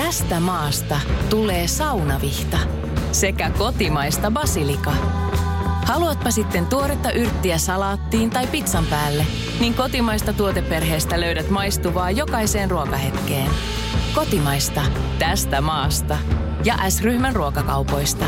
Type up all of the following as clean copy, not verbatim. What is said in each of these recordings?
Tästä maasta tulee saunavihta sekä kotimaista basilika. Haluatpa sitten tuoretta yrttiä salaattiin tai pizzan päälle, niin kotimaista tuoteperheestä löydät maistuvaa jokaiseen ruokahetkeen. Kotimaista, tästä maasta ja S-ryhmän ruokakaupoista.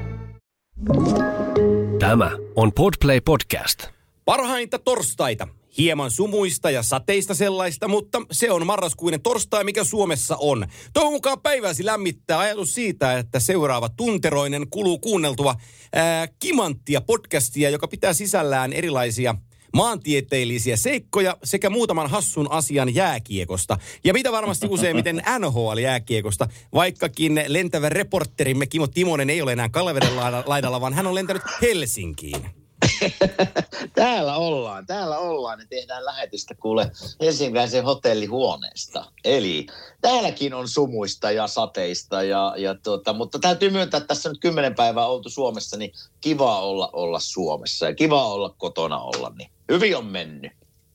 Tämä on Podplay Podcast. Parhainta torstaita. Hieman sumuista ja sateista sellaista, mutta se on marraskuinen torstai, mikä Suomessa on. Toivon mukaan päiväsi lämmittää ajatus siitä, että seuraava tunteroinen kuluu kuunneltua Kimanttia podcastia, joka pitää sisällään erilaisia maantieteellisiä seikkoja sekä muutaman hassun asian jääkiekosta. Ja mitä varmasti useimmiten NHL-jääkiekosta, vaikkakin lentävä reporterimme Kimmo Timonen ei ole enää Kallaveden laidalla, vaan hän on lentänyt Helsinkiin. Täällä ollaan ja tehdään lähetystä kuule helsinkiläisen hotellihuoneesta. Eli täälläkin on sumuista ja sateista, mutta täytyy myöntää, että tässä on nyt 10 päivää oltu Suomessa, niin kiva olla Suomessa ja kiva olla kotona olla, niin hyvin on mennyt.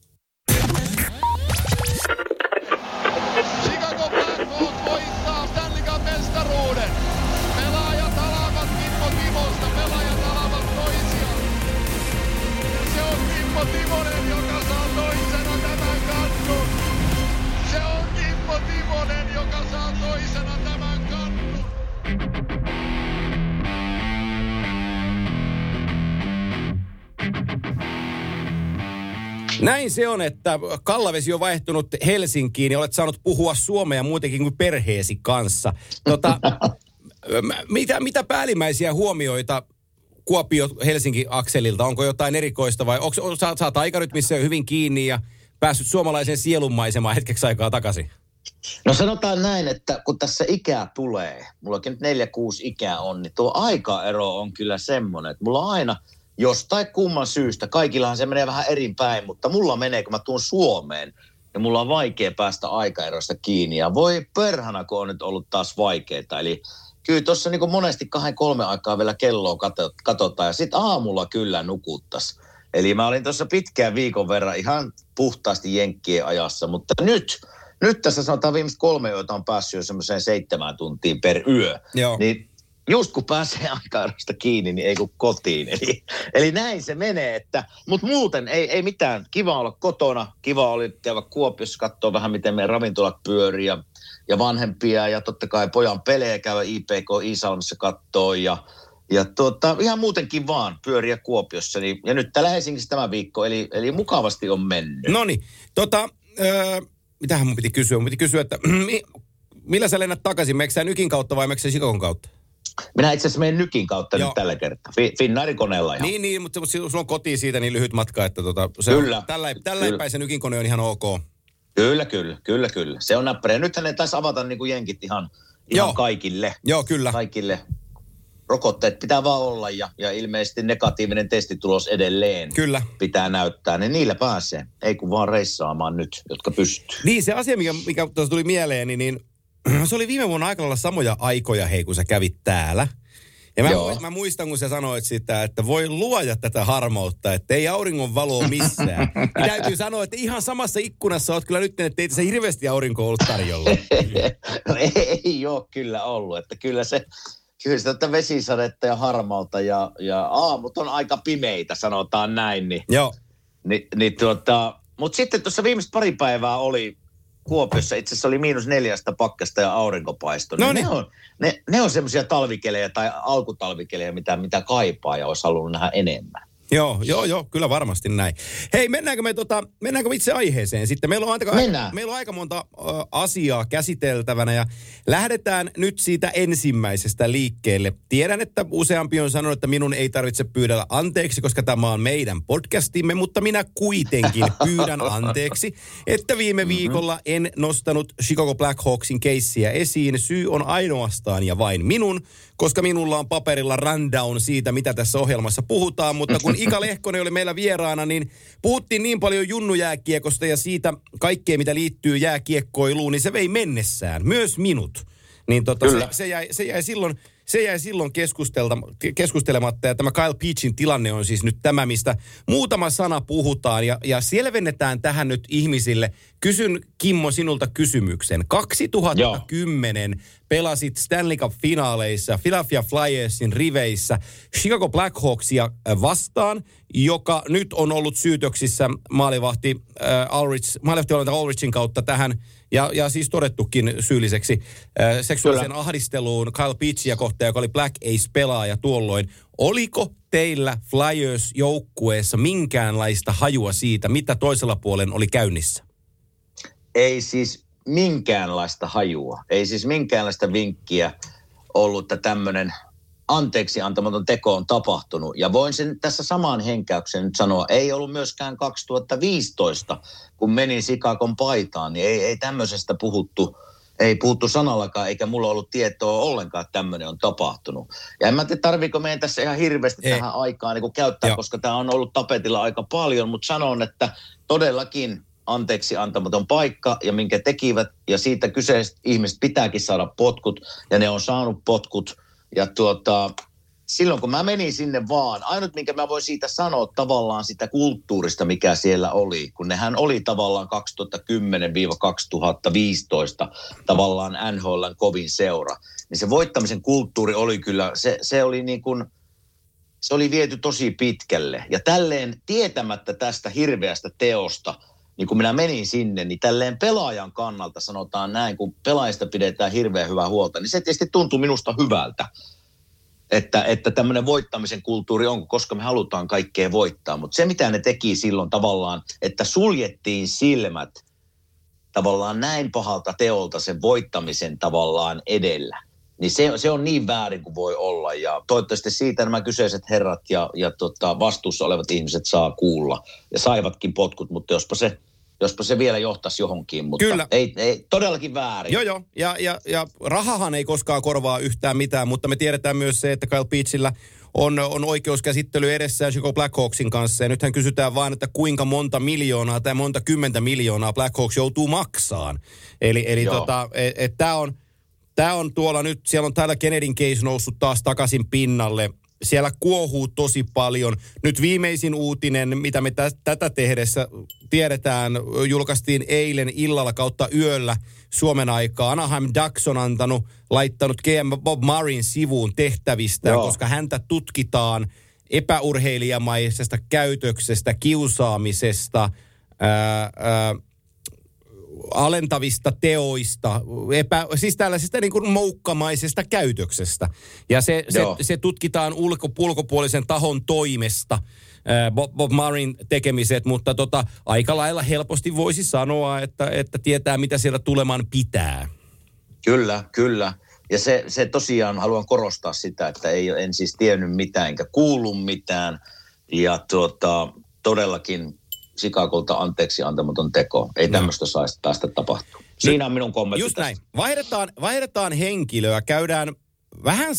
Chicago Blackhawks voittaa Stanley Cup -mestaruuden. Pelaajat alavat Kimmo Timosta, pelaajat alavat toisiaan. Se on Kimmo Timonen, joka saa toisena tämän kannun. Se on Kimmo Timonen, joka saa toisena tämän kannun. Näin se on, että Kallavesi on vaihtunut Helsinkiin ja olet saanut puhua suomea muutenkin kuin perheesi kanssa. Mitä päällimmäisiä huomioita Kuopio-Helsinki-akselilta? Onko jotain erikoista vai saat aikarytmissä hyvin kiinni ja päässyt suomalaiseen sielunmaisemaan hetkeksi aikaa takaisin? No sanotaan näin, että kun tässä ikää tulee, mullakin nyt 4-6 ikää on, niin tuo aikaero on kyllä semmoinen, että mulla aina jostain kumman syystä, kaikillahan se menee vähän eri päin, mutta mulla menee, kun mä tuun Suomeen, ja mulla on vaikea päästä aikaerosta kiinni. Ja voi perhana, kun on nyt ollut taas vaikeaa. Eli kyllä tuossa niin monesti 2-3 aikaa vielä kelloa katsotaan, ja sitten aamulla kyllä nukuttas. Eli mä olin tuossa pitkään viikon verran ihan puhtaasti jenkkien ajassa, mutta nyt tässä sanotaan viimeiset 3 yötä on päässyt jo semmoiseen 7 tuntiin per yö. Joo. Niin just kun pääsee aikaerosta kiinni, niin ei kun kotiin. Eli näin se menee, mutta muuten ei mitään. Kiva olla kotona, kiva oli käydä Kuopiossa, katsoa vähän miten meidän ravintolat pyörii ja vanhempia ja totta kai pojan pelejä käydä IPK Iisalmessa kattoo ja ihan muutenkin vaan pyöriä Kuopiossa. Ja nyt täällä Helsingissä tämä viikko, eli mukavasti on mennyt. Noniin, mitähän mun piti kysyä? Mun piti kysyä, että millä sä lennät takaisin? Meneekö sä Nykin kautta vai meneekö sä Chicagon kautta? Minä itse asiassa menen Nykin kautta nyt tällä kertaa. Finnairin koneella. Niin, mutta sulla on kotiin siitä niin lyhyt matka, että kyllä. Tällä päin se Nykin kone on ihan ok. Kyllä. Se on näppärä. Nythän ne taisi avata niin kuin jenkit ihan kaikille. Joo, kyllä. Kaikille. Rokotteet pitää vaan olla ja ilmeisesti negatiivinen testitulos edelleen kyllä pitää näyttää. Ne niillä pääsee. Ei kun vaan reissaamaan nyt, jotka pystyy. Niin, se asia, mikä tuossa tuli mieleen, niin se oli viime vuonna aika lailla samoja aikoja, kun sä kävit täällä. Ja mä muistan, kun sä sanoit sitä, että voi luoda tätä harmautta, että ei auringon valoa missään. Ja täytyy sanoa, että ihan samassa ikkunassa oot kyllä nyt, että ei tässä hirveästi aurinko ollut tarjolla. No ei ole kyllä ollut, että kyllä se vesisadetta ja harmautta ja aamut on aika pimeitä, sanotaan näin. Joo. Mutta sitten tuossa viimeiset 2 päivää oli Kuopiossa, itse asiassa oli -4 pakkasta ja aurinkopaistoi. No niin. Ne on semmoisia talvikelejä tai alkutalvikelejä, mitä kaipaa ja olisi halunnut nähdä enemmän. Joo, kyllä varmasti näin. Hei, mennäänkö me itse aiheeseen sitten? Meillä on aika monta asiaa käsiteltävänä ja lähdetään nyt siitä ensimmäisestä liikkeelle. Tiedän, että useampi on sanonut, että minun ei tarvitse pyydellä anteeksi, koska tämä on meidän podcastimme, mutta minä kuitenkin pyydän anteeksi, että viime viikolla en nostanut Chicago Blackhawksin keissiä esiin. Syy on ainoastaan ja vain minun, koska minulla on paperilla rundown siitä, mitä tässä ohjelmassa puhutaan, mutta kun Ika Lehkonen oli meillä vieraana, niin puhuttiin niin paljon junnujääkiekosta ja siitä kaikkea, mitä liittyy jääkiekkoiluun, niin se vei mennessään, myös minut. Niin se jäi silloin keskustelematta, ja tämä Kyle Peachin tilanne on siis nyt tämä, mistä muutama sana puhutaan, ja selvennetään tähän nyt ihmisille. Kysyn, Kimmo, sinulta kysymyksen. 2010 pelasit Stanley Cup-finaaleissa Philadelphia Flyersin riveissä Chicago Blackhawksia vastaan, joka nyt on ollut syytöksissä maalivahti Ulrichin kautta tähän, ja siis todettukin syylliseksi seksuaaliseen ahdisteluun Kyle Peachia kohtaan, joka oli Black Ace-pelaaja tuolloin. Oliko teillä Flyers-joukkueessa minkäänlaista hajua siitä, mitä toisella puolen oli käynnissä? Ei siis minkäänlaista hajua. Ei siis minkäänlaista vinkkiä ollut, että tämmöinen anteeksi antamaton teko on tapahtunut. Ja voin sen tässä samaan henkäyksen nyt sanoa, ei ollut myöskään 2015, kun menin Chicagon paitaan, niin ei tämmöisestä puhuttu sanallakaan, eikä mulla ollut tietoa ollenkaan, että tämmöinen on tapahtunut. Ja en mä tiedä, tarviiko meidän tässä ihan hirveästi tähän aikaan niin käyttää, koska tämä on ollut tapetilla aika paljon, mutta sanon, että todellakin anteeksi antamaton paikka ja minkä tekivät, ja siitä kyseiset ihmiset pitääkin saada potkut, ja ne on saanut potkut, ja silloin kun mä menin sinne vaan, ainut minkä mä voin siitä sanoa tavallaan sitä kulttuurista, mikä siellä oli, kun nehän oli tavallaan 2010-2015 tavallaan NHL:n kovin seura, niin se voittamisen kulttuuri oli kyllä, se oli niin kuin, se oli viety tosi pitkälle, ja tälleen tietämättä tästä hirveästä teosta, niin kun minä menin sinne, niin tälleen pelaajan kannalta sanotaan näin, kun pelaajista pidetään hirveän hyvää huolta, niin se tietysti tuntuu minusta hyvältä, että tämmöinen voittamisen kulttuuri on, koska me halutaan kaikkea voittaa. Mutta se, mitä ne teki silloin tavallaan, että suljettiin silmät tavallaan näin pahalta teolta sen voittamisen tavallaan edellä, niin se on niin väärin kuin voi olla. Ja toivottavasti siitä nämä kyseiset herrat ja vastuussa olevat ihmiset saa kuulla. Ja saivatkin potkut, mutta jospa se vielä johtaisi johonkin, mutta kyllä. Ei todellakin väärin. Joo, ja rahahan ei koskaan korvaa yhtään mitään, mutta me tiedetään myös se, että Kyle Peachillä on oikeuskäsittely edessään Chicago Blackhawksin kanssa, ja nythän kysytään vaan, että kuinka monta miljoonaa tai monta 10 miljoonaa Blackhawks joutuu maksaan. Eli tämä on tuolla nyt, siellä on täällä Kennedyn case noussut taas takaisin pinnalle. Siellä kuohuu tosi paljon. Nyt viimeisin uutinen, mitä me tätä tehdessä tiedetään, julkaistiin eilen illalla kautta yöllä Suomen aikaa. Anaheim Ducks on laittanut GM Bob Murrayn sivuun tehtävistä, koska häntä tutkitaan epäurheilijamaisesta käytöksestä, kiusaamisesta, alentavista teoista, siis tällaisesta niin kuin moukkamaisesta käytöksestä. Ja se tutkitaan ulkopuolisen tahon toimesta, Bob Murrayn tekemiset, mutta aika lailla helposti voisi sanoa, että tietää, mitä siellä tuleman pitää. Kyllä. Ja se tosiaan, haluan korostaa sitä, että en siis tiennyt mitään, enkä kuullut mitään. Ja todellakin Chicagolta anteeksi antamaton teko. Ei tämmöistä saisi päästä tapahtua. Siinä on minun kommentti. Just näin. Vaihdetaan henkilöä. Käydään vähän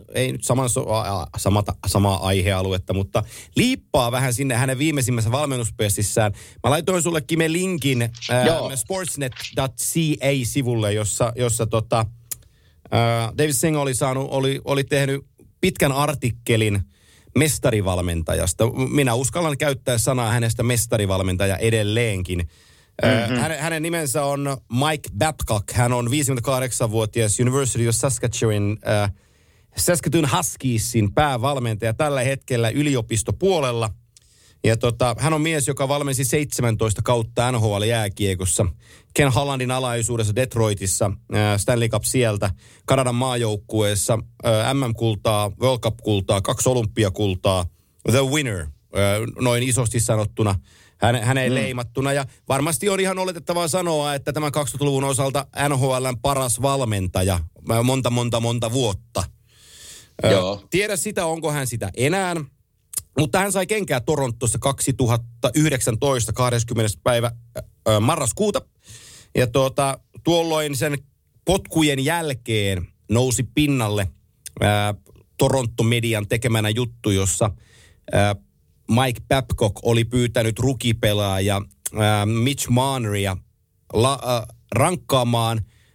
samaa aihealuetta, mutta liippaa vähän sinne hänen viimeisimmässä valmennuspestissään. Mä laitoin sulle, Kime, linkin sportsnet.ca-sivulle, jossa David Singh oli tehnyt pitkän artikkelin mestarivalmentajasta. Minä uskallan käyttää sanaa hänestä mestarivalmentaja edelleenkin. Hänen nimensä on Mike Babcock. Hän on 58-vuotias University of Saskatoon Huskiesin päävalmentaja tällä hetkellä yliopistopuolella. Ja hän on mies, joka valmensi 17 kautta NHL-jääkiekossa. Ken Hollandin alaisuudessa Detroitissa, Stanley Cup sieltä, Kanadan maajoukkueessa, MM-kultaa, World Cup-kultaa, 2 olympiakultaa, the winner, noin isosti sanottuna, hänen leimattuna. Ja varmasti on ihan oletettavaa sanoa, että tämän 2000-luvun osalta NHL:n paras valmentaja monta vuotta. Tiedä sitä, onko hän sitä enää. Mutta hän sai kenkää Torontossa 2019, 20. päivä marraskuuta. Ja tuolloin sen potkujen jälkeen nousi pinnalle Toronto-median tekemänä juttu, jossa Mike Babcock oli pyytänyt rukipelaaja Mitch Marneria rankkaamaan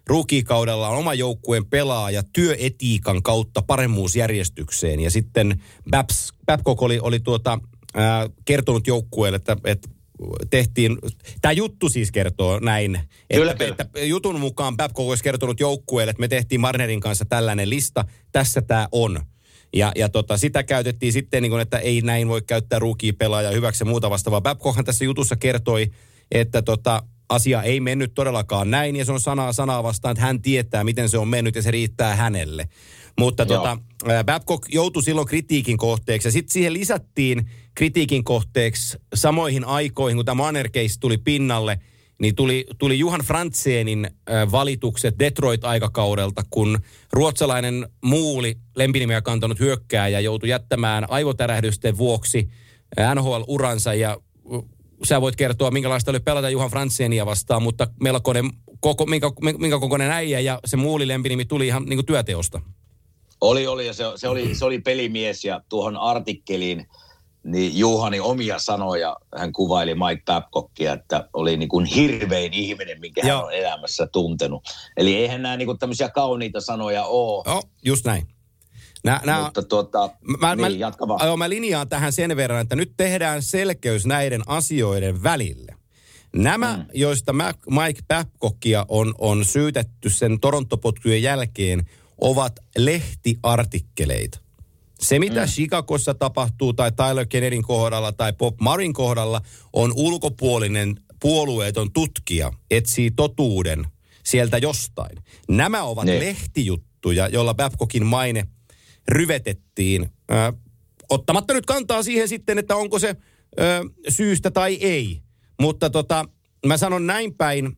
rookie-kaudellaan oman joukkueen pelaaja työetiikan kautta paremmuusjärjestykseen. Ja sitten Babcock oli kertonut joukkueelle, että tehtiin, tämä juttu siis kertoo näin, että jutun mukaan Babcock olisi kertonut joukkueelle, että me tehtiin Marnerin kanssa tällainen lista, tässä tämä on. Ja sitä käytettiin sitten, niin kuin, että ei näin voi käyttää rookie-pelaajaa hyväksi ja muuta vastaavaa. Babcockhan tässä jutussa kertoi, että asia ei mennyt todellakaan näin, ja se on sanaa vastaan, että hän tietää, miten se on mennyt, ja se riittää hänelle. Mutta Babcock joutui silloin kritiikin kohteeksi, ja sitten siihen lisättiin kritiikin kohteeksi samoihin aikoihin, kun tämä Marner-case tuli pinnalle, niin tuli Johan Franzénin valitukset Detroit-aikakaudelta, kun ruotsalainen Muuli, lempinimeä kantanut hyökkääjä, joutui jättämään aivotärähdysten vuoksi NHL-uransa, ja sä voit kertoa, minkälaista oli pelata Johan Franzénia vastaan, mutta melkoinen, minkä kokoinen äijä, ja se Muuli lempinimi tuli ihan niin kuin työteosta. Oli, ja se oli pelimies, ja tuohon artikkeliin niin Juhani omia sanoja, hän kuvaili Mike Babcockia, että oli niin kuin hirvein ihminen, minkä hän on elämässä tuntenut. Eli eihän nämä niin kuin tämmöisiä kauniita sanoja ole. Joo, just näin. Mutta jatka vaan. Mä linjaan tähän sen verran, että nyt tehdään selkeys näiden asioiden välille. Nämä, joista Mike Babcockia on syytetty sen Toronto-potkujen jälkeen, ovat lehtiartikkeleita. Se, mitä Chicagossa tapahtuu tai Tyler Kennedyn kohdalla tai Bob Murrayn kohdalla, on ulkopuolinen puolueeton tutkija, etsii totuuden sieltä jostain. Nämä ovat lehtijuttuja, joilla Babcockin maine ryvetettiin. Ottamatta nyt kantaa siihen sitten, että onko se syystä tai ei. Mutta mä sanon näin päin,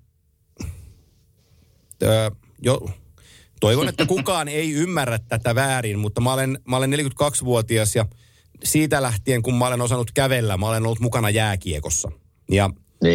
toivon, että kukaan ei ymmärrä tätä väärin, mutta mä olen 42-vuotias ja siitä lähtien, kun mä olen osannut kävellä, mä olen ollut mukana jääkiekossa. Ja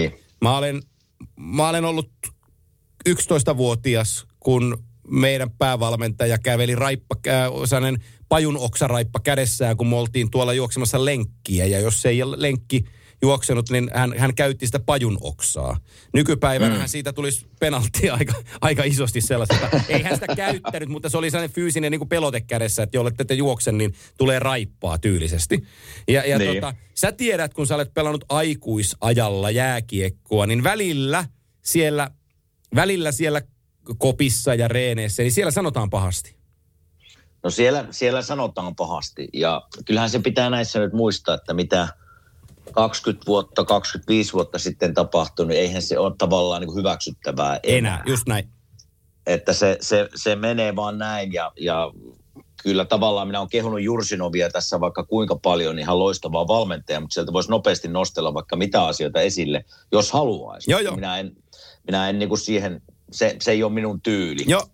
mä olen ollut 11-vuotias, kun meidän päävalmentaja käveli sellainen pajunoksaraippa kädessään, kun me oltiin tuolla juoksemassa lenkkiä. Ja jos ei lenkki juoksenut, niin hän käytti sitä pajunoksaa. Nykypäivänä siitä tulisi penaltia aika isosti sellaista. Ei hän sitä käyttänyt, mutta se oli sellainen fyysinen niin kuin pelote kädessä, että jolle te juoksen, niin tulee raippaa tyylisesti. Ja sä tiedät, kun sä olet pelannut aikuisajalla jääkiekkoa, niin välillä siellä kopissa ja reeneissä, niin siellä sanotaan pahasti. No siellä sanotaan pahasti. Ja kyllähän se pitää näissä nyt muistaa, että mitä 20 vuotta, 25 vuotta sitten tapahtunut, niin eihän se ole tavallaan niin kuin hyväksyttävää enää. Just näin. Että se menee vaan näin ja kyllä tavallaan minä olen kehunut Jursinovia tässä vaikka kuinka paljon, ihan loistavaa valmentaja, mutta sieltä voisi nopeasti nostella vaikka mitä asioita esille, jos haluaisi. Joo. Minä en niin kuin siihen, se ei ole minun tyyli. Joo.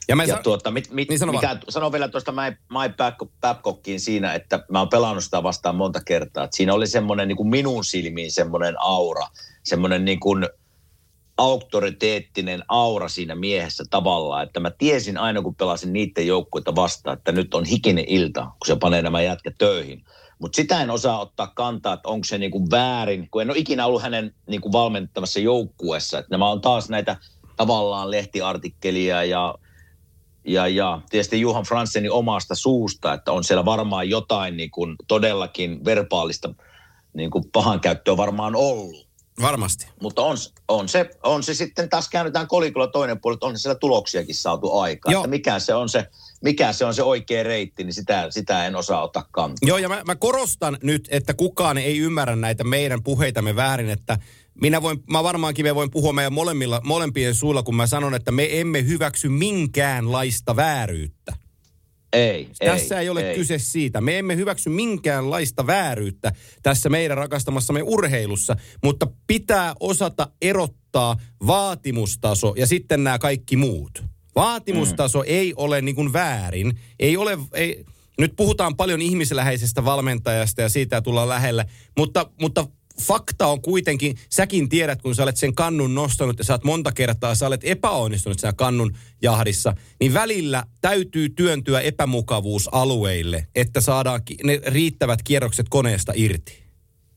Sanon vielä tuosta Mike Babcockiin siinä, että mä oon pelannut sitä vastaan monta kertaa. Että siinä oli semmoinen niin kuin minun silmiin semmoinen aura, semmoinen niin kuin auktoriteettinen aura siinä miehessä tavallaan. Että mä tiesin aina, kun pelasin niiden joukkueita vastaan, että nyt on hikinen ilta, kun se panee nämä jätkät töihin. Mutta sitä en osaa ottaa kantaa, että onko se niin kuin väärin, kun en ole ikinä ollut hänen niin kuin valmentavassa joukkueessa. Että nämä on taas näitä tavallaan lehtiartikkelia ja tietysti Johan Franzénin omasta suusta, että on siellä varmaan jotain niin kuin todellakin verbaalista niin kuin pahankäyttöä varmaan ollut. Varmasti. Mutta on se sitten taas käännetään kolikolla toinen puoli, että on siellä tuloksiakin saatu aikaan. Että mikä se on se oikea reitti, niin sitä en osaa ottaa kantaa. Joo, ja mä korostan nyt, että kukaan ei ymmärrä näitä meidän puheitamme väärin, että mä varmaankin voin puhua meidän molempien suulla, kun mä sanon, että me emme hyväksy minkäänlaista vääryyttä. Tässä ei ole kyse siitä. Me emme hyväksy minkäänlaista vääryyttä tässä meidän rakastamassamme urheilussa, mutta pitää osata erottaa vaatimustaso ja sitten nämä kaikki muut. Vaatimustaso ei ole niin kuin väärin. Nyt puhutaan paljon ihmisläheisestä valmentajasta ja siitä tullaan lähellä, mutta fakta on kuitenkin, säkin tiedät, kun sä olet sen kannun nostanut ja sä oot monta kertaa, sä olet epäonnistunut siinä kannun jahdissa, niin välillä täytyy työntyä epämukavuusalueille, että saadaan ne riittävät kierrokset koneesta irti.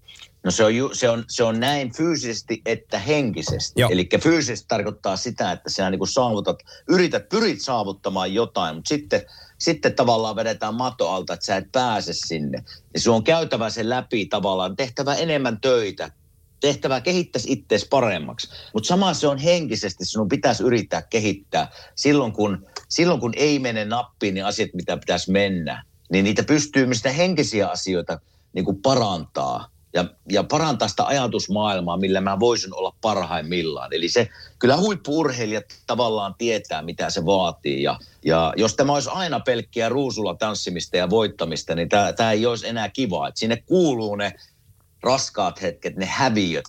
No se on näin fyysisesti että henkisesti. Joo. Eli fyysisesti tarkoittaa sitä, että sinä niin kuin pyrit saavuttamaan jotain, mutta sitten tavallaan vedetään mato alta, että sä et pääse sinne. Ja sun on käytävä sen läpi tavallaan, tehtävä enemmän töitä, tehtävä kehittäisi itseäsi paremmaksi. Mutta sama se on henkisesti, sinun pitäisi yrittää kehittää. Silloin kun ei mene nappiin, niin asiat, mitä pitäisi mennä, niin niitä pystyy myös sitä henkisiä asioita niin kuin parantaa. Ja parantaa sitä ajatusmaailmaa, millä mä voisin olla parhaimmillaan. Eli se, kyllä huippu-urheilijat tavallaan tietää, mitä se vaatii. Ja jos tämä olisi aina pelkkiä ruusulla tanssimista ja voittamista, niin tämä ei olisi enää kiva. Et sinne kuuluu ne raskaat hetket, ne häviöt.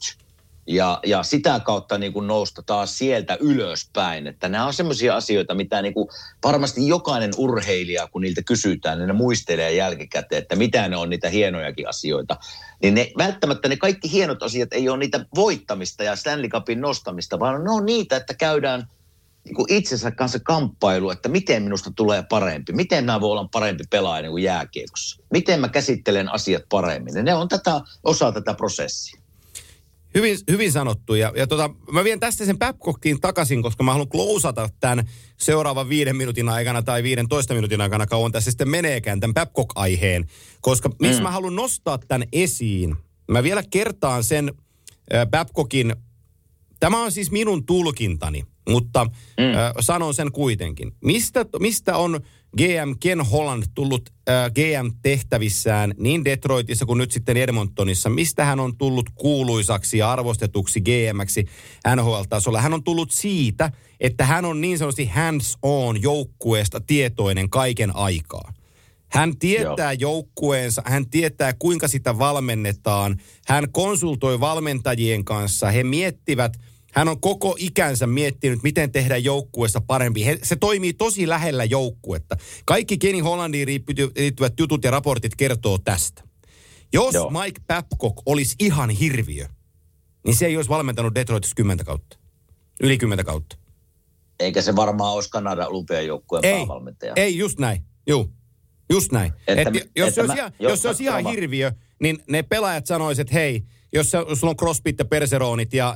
Ja sitä kautta niin kuin nousta taas sieltä ylöspäin. Että nämä on semmoisia asioita, mitä niin kuin varmasti jokainen urheilija, kun niiltä kysytään, niin ne muistelee jälkikäteen, että mitä ne on niitä hienojakin asioita. Niin välttämättä ne kaikki hienot asiat ei ole niitä voittamista ja Stanley Cupin nostamista, vaan ne on niitä, että käydään niin kuin itsensä kanssa kamppailu, että miten minusta tulee parempi. Miten mä voin olla parempi pelaaja niin kuin jääkiekossa. Miten mä käsittelen asiat paremmin. Ja ne on osa tätä prosessia. Hyvin sanottu. Ja mä vien tästä sen Babcockiin takaisin, koska mä haluan klousata tämän seuraavan 5 minuutin aikana tai 15 minuutin aikana, kauan tässä sitten meneekään tämän Babcock-aiheen. Koska miksi mä haluan nostaa tämän esiin? Mä vielä kertaan sen Babcockin, tämä on siis minun tulkintani, mutta sanon sen kuitenkin. Mistä on GM Ken Holland tullut GM-tehtävissään niin Detroitissa kuin nyt sitten Edmontonissa? Mistä hän on tullut kuuluisaksi ja arvostetuksi GM:ksi NHL-tasolla? Hän on tullut siitä, että hän on niin sanotusti hands-on joukkueesta tietoinen kaiken aikaa. Hän tietää joukkueensa, hän tietää kuinka sitä valmennetaan. Hän konsultoi valmentajien kanssa, he miettivät. Hän on koko ikänsä miettinyt, miten tehdä joukkueesta parempi. Se toimii tosi lähellä joukkuetta. Kaikki Kenny Hollandiin liittyvät jutut ja raportit kertoo tästä. Jos Mike Babcock olisi ihan hirviö, niin se ei olisi valmentanut Detroitissa 10 kautta. Yli 10 kautta. Eikä se varmaan olisi Kanadan olympiajoukkueen päävalmentaja. Ei, just näin. Juu, just näin. Jos se olisi ihan hirviö, niin ne pelaajat sanoisivat, että hei, jos sulla on crossfit ja perseroonit ja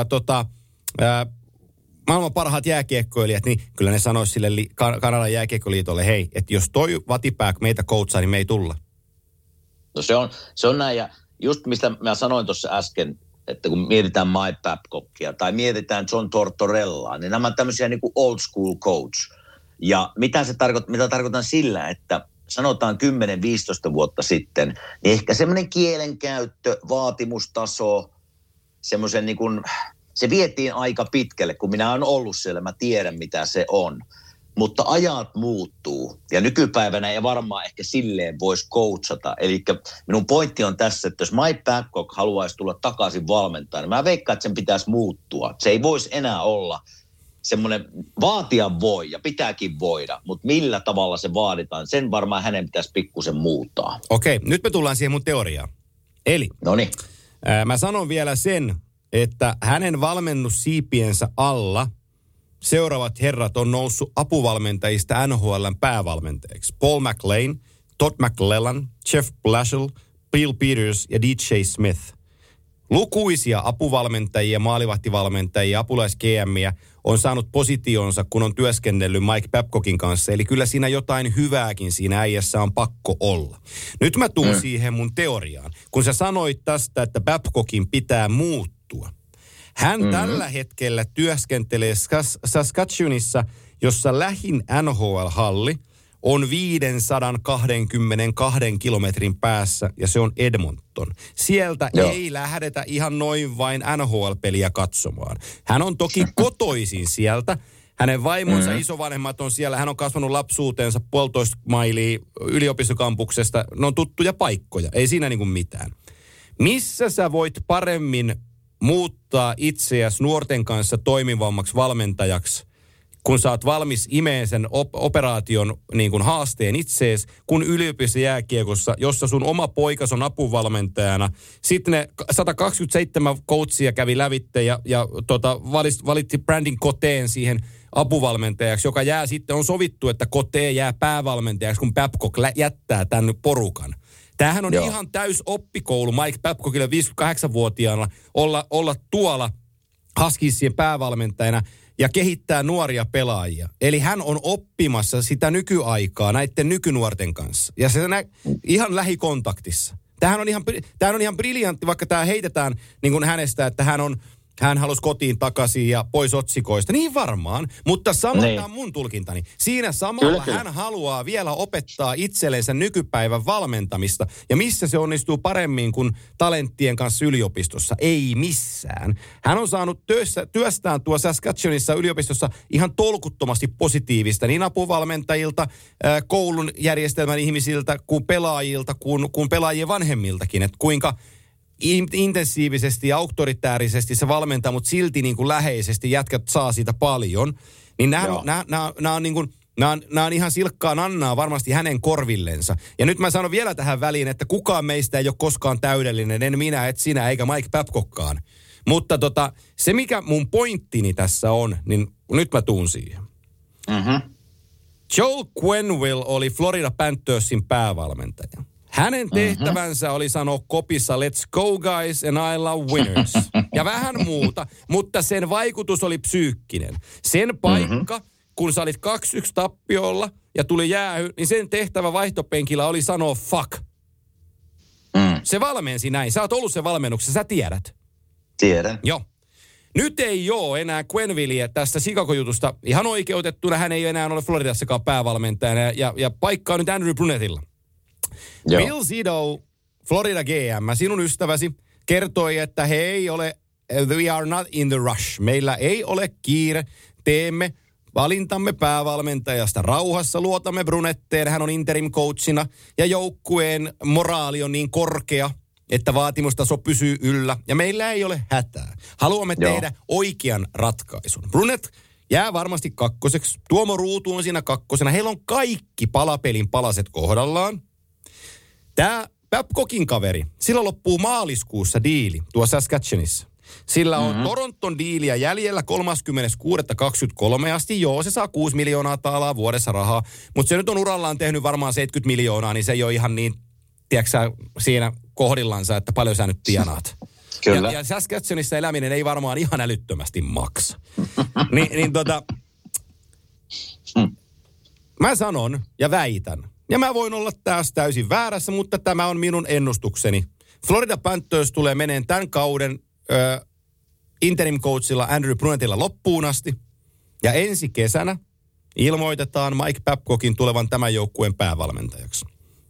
maailman parhaat jääkiekkoilijat, niin kyllä ne sanoisi sille Kanadan jääkiekkoliitolle, hei, että jos toi vatipää meitä coachaa, niin me ei tulla. No se on näin, ja just mistä mä sanoin tuossa äsken, että kun mietitään Mike Babcockia tai mietitään John Tortorellaa, niin nämä on tämmöisiä niin kuin old school coach. Ja mitä tarkoitan sillä, että sanotaan 10-15 vuotta sitten, niin ehkä semmoinen kielenkäyttö, vaatimustaso, semmoisen niin kuin, se vietiin aika pitkälle, kun minä olen ollut siellä, mä tiedän mitä se on. Mutta ajat muuttuu ja nykypäivänä ei varmaan ehkä silleen voisi coachata. Eli minun pointti on tässä, että jos Mike Babcock haluaisi tulla takaisin valmentamaan, niin mä veikkaan, että sen pitäisi muuttua. Se ei voisi enää olla semmoinen, vaatia voi ja pitääkin voida, mutta millä tavalla se vaaditaan, sen varmaan hänen pitäisi pikkusen muuttaa. Okei, nyt me tullaan siihen mun teoriaan. Eli mä sanon vielä sen, että hänen valmennussiipiensä alla seuraavat herrat on noussut apuvalmentajista NHL:n päävalmentajiksi. Paul McLean, Todd McLellan, Jeff Blashill, Bill Peters ja DJ Smith. Lukuisia apuvalmentajia, maalivahtivalmentajia, apulais-GM:iä on saanut positionsa, kun on työskennellyt Mike Babcockin kanssa. Eli kyllä siinä jotain hyvääkin siinä äijässä on pakko olla. Nyt mä tuun siihen mun teoriaan. Kun sä sanoit tästä, että Babcockin pitää muuttua. Hän tällä hetkellä työskentelee Saskatchewanissa, jossa lähin NHL-halli on 522 kilometrin päässä ja se on Edmonton. Sieltä ei lähdetä ihan noin vain NHL-peliä katsomaan. Hän on toki kotoisin sieltä. Hänen vaimonsa isovanhemmat on siellä. Hän on kasvanut lapsuutensa 1,5 mailia yliopistokampuksesta. Ne on tuttuja paikkoja. Ei siinä niin kuin mitään. Missä sä voit paremmin muuttaa itseäsi nuorten kanssa toimivammaksi valmentajaksi, kun sä oot valmis imeen sen operaation niin kuin haasteen itseesi, kun yliopistojääkiekossa, jossa sun oma poikas on apuvalmentajana. Sitten ne 127 coachia kävi lävitte ja valitti Brandon Coteen siihen apuvalmentajaksi, joka jää sitten, on sovittu, että Cote jää päävalmentajaksi, kun Babcock jättää tämän porukan. Tämähän on ihan täys oppikoulu Mike Babcockille 58-vuotiaana olla tuolla Huskiesien päävalmentajana ja kehittää nuoria pelaajia. Eli hän on oppimassa sitä nykyaikaa näiden nykynuorten kanssa. Ja se ihan lähikontaktissa. Tämähän on ihan briljantti, vaikka tämä heitetään niin kuin hänestä, että hän halusi kotiin takaisin ja pois otsikoista. Niin varmaan, mutta samalla on mun tulkintani. Siinä samalla hän haluaa vielä opettaa itsellensä nykypäivän valmentamista. Ja missä se onnistuu paremmin kuin talenttien kanssa yliopistossa? Ei missään. Hän on saanut työstään tuossa Saskatchewanissa yliopistossa ihan tolkuttomasti positiivista. Niin apuvalmentajilta, koulun järjestelmän ihmisiltä, kuin pelaajilta, kuin pelaajien vanhemmiltakin. Että kuinka intensiivisesti ja auktoritäärisesti se valmentaa, mutta silti niin kuin läheisesti jätkät saa siitä paljon. Niin nämä on ihan silkkaa nannaa varmasti hänen korvillensa. Ja nyt mä sanon vielä tähän väliin, että kukaan meistä ei ole koskaan täydellinen. En minä, et sinä, eikä Mike Babcockkaan. Mutta se mikä mun pointtini tässä on, niin nyt mä tuun siihen. Mm-hmm. Joel Quenneville oli Florida Panthersin päävalmentaja. Hänen tehtävänsä oli sanoa kopissa let's go guys and I love winners. Ja vähän muuta, mutta sen vaikutus oli psyykkinen. Sen paikka, kun sä olit 2-1 tappiolla ja tuli jäähy, niin sen tehtävä vaihtopenkillä oli sanoa fuck. Se valmensi näin. Sä oot ollut sen valmennuksessa, sä tiedät. Tiedän. Joo. Nyt ei ole enää Quennevillea tästä Chicago-jutusta ihan oikeutettuna. Hän ei enää ole Floridassakaan päävalmentajana ja paikka on nyt Andrew Brunettilla. Joo. Bill Zito, Florida GM, sinun ystäväsi, kertoi, että we are not in the rush. Meillä ei ole kiire. Teemme valintamme päävalmentajasta rauhassa. Luotamme Brunetteen, hän on interim coachina ja joukkueen moraali on niin korkea, että vaatimustaso pysyy yllä. Ja meillä ei ole hätää. Haluamme tehdä oikean ratkaisun. Brunett jää varmasti kakkoseksi. Tuomo Ruutu on siinä kakkosena. Heillä on kaikki palapelin palaset kohdallaan. Tämä Babcockin kaveri, sillä loppuu maaliskuussa diili tuossa Saskatchewanissa. Sillä on Toronton diiliä jäljellä 36.23 asti. Joo, se saa 6 miljoonaa taalaa vuodessa rahaa, mutta se nyt on urallaan tehnyt varmaan 70 miljoonaa, niin se ei ole ihan niin, tiedätkö siinä kohdillansa, että paljon sä nyt tienaat. Kyllä. Ja Saskatchewanissa eläminen ei varmaan ihan älyttömästi maksa. Mä sanon ja väitän, ja mä voin olla taas täysin väärässä, mutta tämä on minun ennustukseni. Florida Panthers tulee meneen tämän kauden interim coachilla Andrew Brunettilla loppuun asti. Ja ensi kesänä ilmoitetaan Mike Babcockin tulevan tämän joukkueen päävalmentajaksi.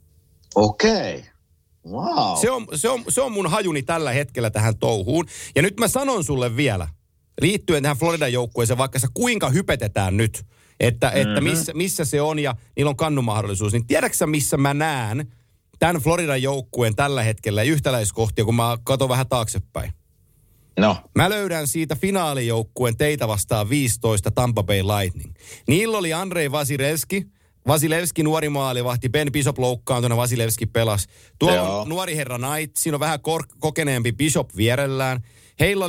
Okei. Wow. Se on mun hajuni tällä hetkellä tähän touhuun. Ja nyt mä sanon sulle vielä, liittyen tähän Floridan joukkueeseen, vaikka sä kuinka hypetetään nyt, että missä se on ja niillä on kannumahdollisuus, niin tiedätkö sä, missä mä näen tämän Floridan joukkueen tällä hetkellä yhtäläiskohtia, kun mä katson vähän taaksepäin? No. Mä löydän siitä finaalijoukkueen teitä vastaan 15 Tampa Bay Lightning. Niillä oli Andrei Vasilevski nuori maalivahti, Ben Bishop loukkaantuna, Vasilevski pelasi. Tuolla on nuori herra Knight, siinä on vähän kokeneempi Bishop vierellään. Heillä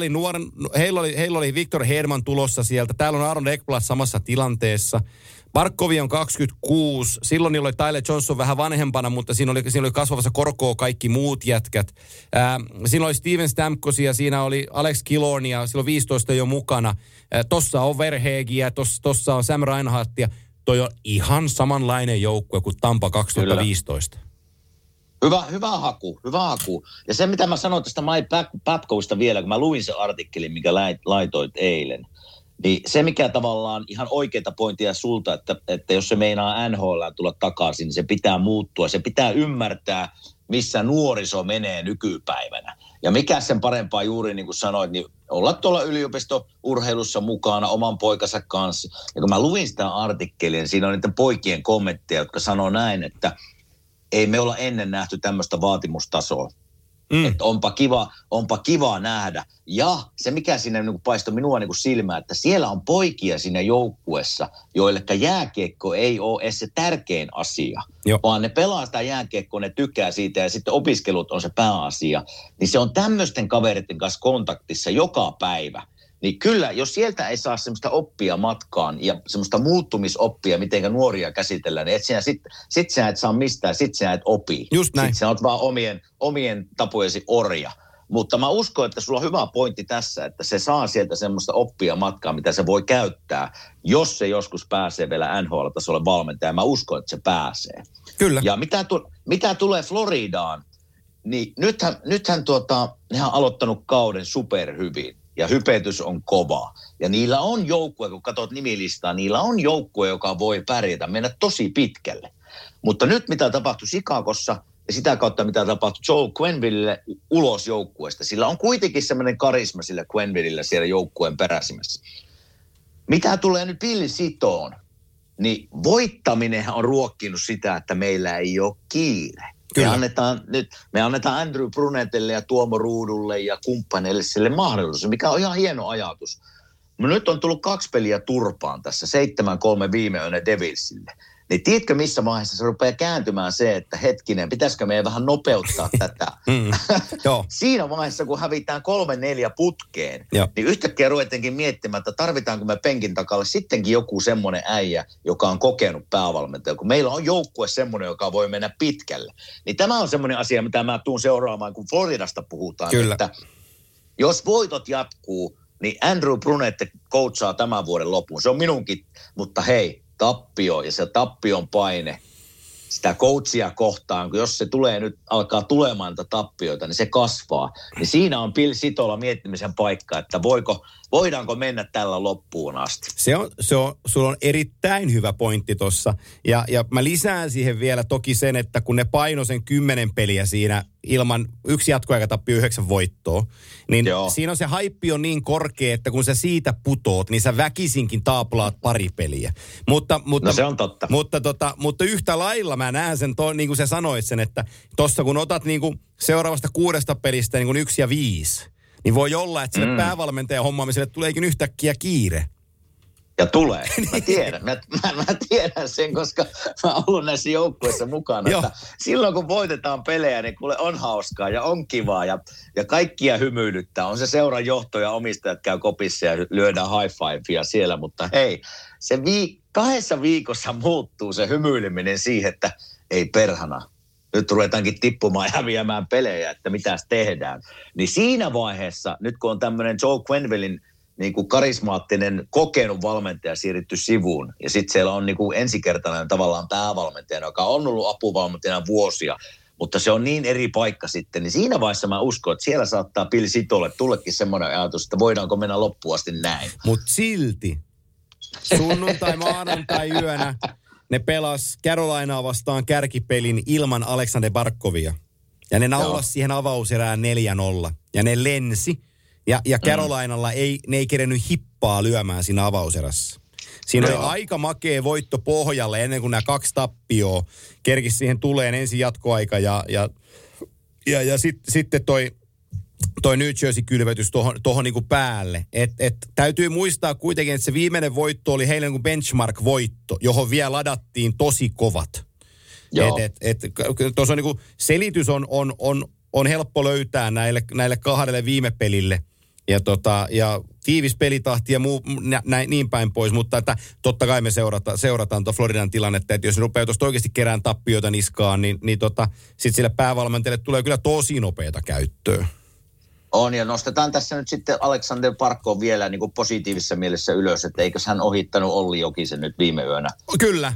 oli Victor Hedman tulossa sieltä. Täällä on Aaron Ekblad samassa tilanteessa. Barkovi on 26. Silloin niillä oli Tyler Johnson vähän vanhempana, mutta siinä oli kasvavassa korkoa kaikki muut jätkät. Siinä oli Steven Stamkosia, siinä oli Alex Killornia, silloin 15 jo mukana. Tossa on Verheegiä, tossa on Sam Reinhardtia. Toi on ihan samanlainen joukkue kuin Tampa 2015. Kyllä. Hyvä haku. Ja se, mitä mä sanoin tästä Mike Babcockista vielä, kun mä luin sen artikkelin, mikä laitoit eilen, niin se, mikä tavallaan ihan oikeita pointtia sulta, että jos se meinaa NHL tulla takaisin, niin se pitää muuttua. Se pitää ymmärtää, missä nuoriso menee nykypäivänä. Ja mikä sen parempaa juuri, niin kuin sanoit, niin olla tuolla yliopistourheilussa mukana oman poikansa kanssa. Ja kun mä luin sitä artikkelia, niin siinä on niiden poikien kommentteja, jotka sanoo näin, että ei me olla ennen nähty tämmöistä vaatimustasoa. Että onpa kiva nähdä. Ja se, mikä siinä niin paistoi minua niin silmään, että siellä on poikia siinä joukkuessa, joilleka jääkiekko ei ole edes se tärkein asia. Vaan ne pelaa sitä jääkiekkoa, ne tykkää siitä ja sitten opiskelut on se pääasia. Niin se on tämmöisten kavereiden kanssa kontaktissa joka päivä. Niin kyllä, jos sieltä ei saa semmoista oppia matkaan ja semmoista muuttumisoppia, miten nuoria käsitellään, niin sit sä et saa mistään, sit sä et opi. Just näin. Sit sä oot vaan omien tapojesi orja. Mutta mä uskon, että sulla on hyvä pointti tässä, että se saa sieltä semmoista oppia matkaa, mitä se voi käyttää, jos se joskus pääsee vielä NHL-tasolle valmentaja. Mä uskon, että se pääsee. Kyllä. Ja mitä tulee Floridaan, niin nythän ne on aloittanut kauden superhyvin. Ja hypetys on kova. Ja niillä on joukkue, kun katsot nimilistaa, niillä on joukkue, joka voi pärjätä, mennä tosi pitkälle. Mutta nyt mitä tapahtui Chicagossa ja sitä kautta mitä tapahtui Joel Quennevillelle ulos joukkueesta. Sillä on kuitenkin semmoinen karisma sillä Quennevillellä siellä joukkueen peräsimessä. Mitä tulee nyt Bill Sitoon, niin voittaminenhan on ruokkinut sitä, että meillä ei ole kiire. Me annetaan Andrew Brunettille ja Tuomo Ruudulle ja kumppaneille sille mahdollisuus, mikä on ihan hieno ajatus. Mutta nyt on tullut 2 peliä turpaan tässä, 7-3 viime yönä Devilsille. Niin tiedätkö missä vaiheessa se rupeaa kääntymään se, että hetkinen, pitäisikö meidän vähän nopeuttaa tätä? Siinä vaiheessa, kun hävitään 3-4 putkeen, niin yhtäkkiä ruvetenkin miettimään, että tarvitaanko me penkin takalle sittenkin joku semmoinen äijä, joka on kokenut päävalmentaja. Kun meillä on joukkue semmoinen, joka voi mennä pitkälle. Niin tämä on semmoinen asia, mitä mä tuun seuraamaan, kun Floridasta puhutaan. Kyllä. Että jos voitot jatkuu, niin Andrew Brunette coachaa tämän vuoden loppuun. Se on minunkin, mutta hei, tappio ja se tappion paine sitä coachia kohtaan, kun jos se tulee nyt, alkaa tulemaan niitä tappioita, niin se kasvaa. Niin siinä on Bill Sitolla miettimisen paikka, että voidaanko mennä tällä loppuun asti. Sulla on erittäin hyvä pointti tossa. Ja mä lisään siihen vielä toki sen, että kun ne paino sen 10 peliä siinä ilman 1 jatkoaikatappio 9 voittoa, niin siinä on se haippi on niin korkea, että kun sä siitä putoot, niin sä väkisinkin taaplaat pari peliä. Mutta se on totta. Mutta yhtä lailla mä näen sen, niin kuin sä sanoit sen, että tossa kun otat niin kuin seuraavasta 6 pelistä niin kuin 1 ja 5, niin voi olla, että sille päävalmentajan hommaamiselle tuleekin yhtäkkiä kiire. Ja tulee. Mä tiedän. Mä tiedän sen, koska mä oon ollut näissä joukkueissa mukana. Että silloin kun voitetaan pelejä, niin kuule on hauskaa ja on kivaa ja kaikkia hymyilyttää. On se seuran johto ja omistajat käy kopissa ja lyödään high fivea siellä. Mutta hei, se 2 viikossa muuttuu se hymyileminen siihen, että ei perhana. Nyt ruvetaankin tippumaan ja häviämään pelejä, että mitäs tehdään. Niin siinä vaiheessa, nyt kun on tämmöinen Joel Quennevillin niin kuin karismaattinen, kokenut valmentaja siirrytty sivuun. Ja sitten siellä on niin kuin ensikertainen tavallaan päävalmentajana, joka on ollut apuvalmentajana vuosia. Mutta se on niin eri paikka sitten. Niin siinä vaiheessa mä uskon, että siellä saattaa Bill Sitolle tullekin semmoinen ajatus, että voidaanko mennä loppuun asti näin. Mutta silti sunnuntai, maanantai yönä ne pelas Carolinaa vastaan kärkipelin ilman Alexander Barkovia. Ja ne naulas siihen avauserään 4-0. Ja ne lensi. Ja Carolinalla ne ei kerennyt hippaa lyömään siinä avauserässä. Siinä oli aika makea voitto pohjalle ennen kuin nämä 2 tappioa kerkisi siihen tuleen ensin jatkoaika. Ja sitten toi New Jersey-kylvetys tuohon niinku päälle. Et täytyy muistaa kuitenkin, että se viimeinen voitto oli heille niinku benchmark-voitto, johon vielä ladattiin tosi kovat. Tuossa on niinku, selitys on helppo löytää näille 2 viime pelille. Ja tiivis pelitahti ja niin päin pois, mutta että totta kai me seurataan Floridan tilannetta, että jos ne rupeaa tuosta oikeasti kerään tappioita niskaan, niin sitten sille päävalmentajalle tulee kyllä tosi nopeata käyttöä. On, ja nostetaan tässä nyt sitten Alexander Barkov vielä niin kuin positiivisessa mielessä ylös, että eikös hän ohittanut Olli Jokisen nyt viime yönä. Kyllä.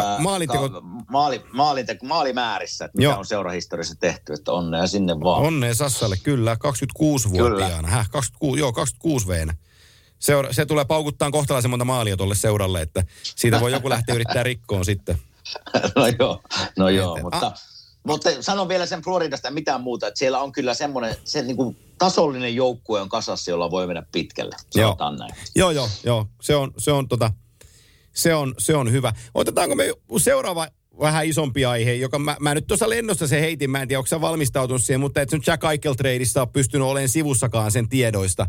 Maalimäärissä, että mitä on seurahistoriassa tehty, että onnea sinne vaan. Onnea Sassalle, kyllä, 26-vuotiaana. 26-veenä. Se tulee paukuttaan kohtalaisen monta maalia tuolle seuralle, että siitä voi joku lähteä yrittää rikkoon sitten. No joo, mutta sanon vielä sen Floridasta mitään muuta, että siellä on kyllä semmoinen, se niin kuin tasollinen joukkue on kasassa, jolla voi mennä pitkälle. Sanotaan näin. Joo, se on hyvä. Otetaanko me seuraava vähän isompi aihe, joka mä nyt tuossa lennosta se heitin, mä en tiedä, onko sä valmistautunut siihen, mutta et nyt Jack Eichel-treidistä ole pystynyt olemaan sivussakaan sen tiedoista.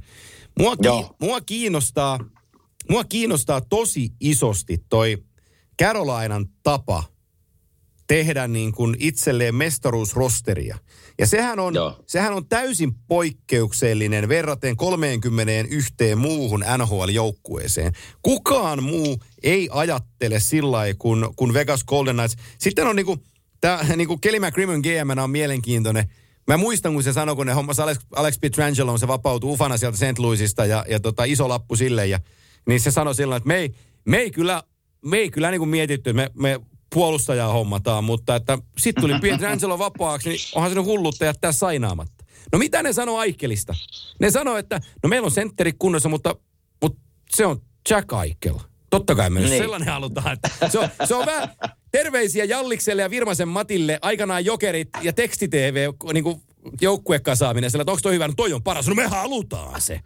Mua kiinnostaa tosi isosti toi Carolinan tapa tehdä niin kuin itselleen mestaruusrosteria. Ja sehän on täysin poikkeuksellinen verraten 31 muuhun NHL-joukkueeseen. Kukaan muu ei ajattele sillä lailla kuin Vegas Golden Knights. Sitten on Kelly McCrimmon GM on mielenkiintoinen. Mä muistan, kun se sanoi, kun ne hommasi Alex Pietrangelo, se vapautui ufana sieltä St. Louisista ja iso lappu sille. Niin se sanoi silloin, että me ei kyllä niin kuin mietitty, että me puolustajaa hommataan, mutta että sitten tuli Pietrangelo vapaaksi, niin onhan se nyt hullutta jättää sainaamatta. No mitä ne sanoo Eichelistä? Ne sanoo, että no meillä on sentteri kunnossa, mutta se on Jack Eichel. Totta kai me sellainen halutaan, että se on vähän terveisiä Jallikselle ja Virmasen Matille, aikanaan Jokerit ja Teksti-TV, niin kuin joukkuekasaaminen, sillä että onko toi hyvä, no toi on paras, no me halutaan se.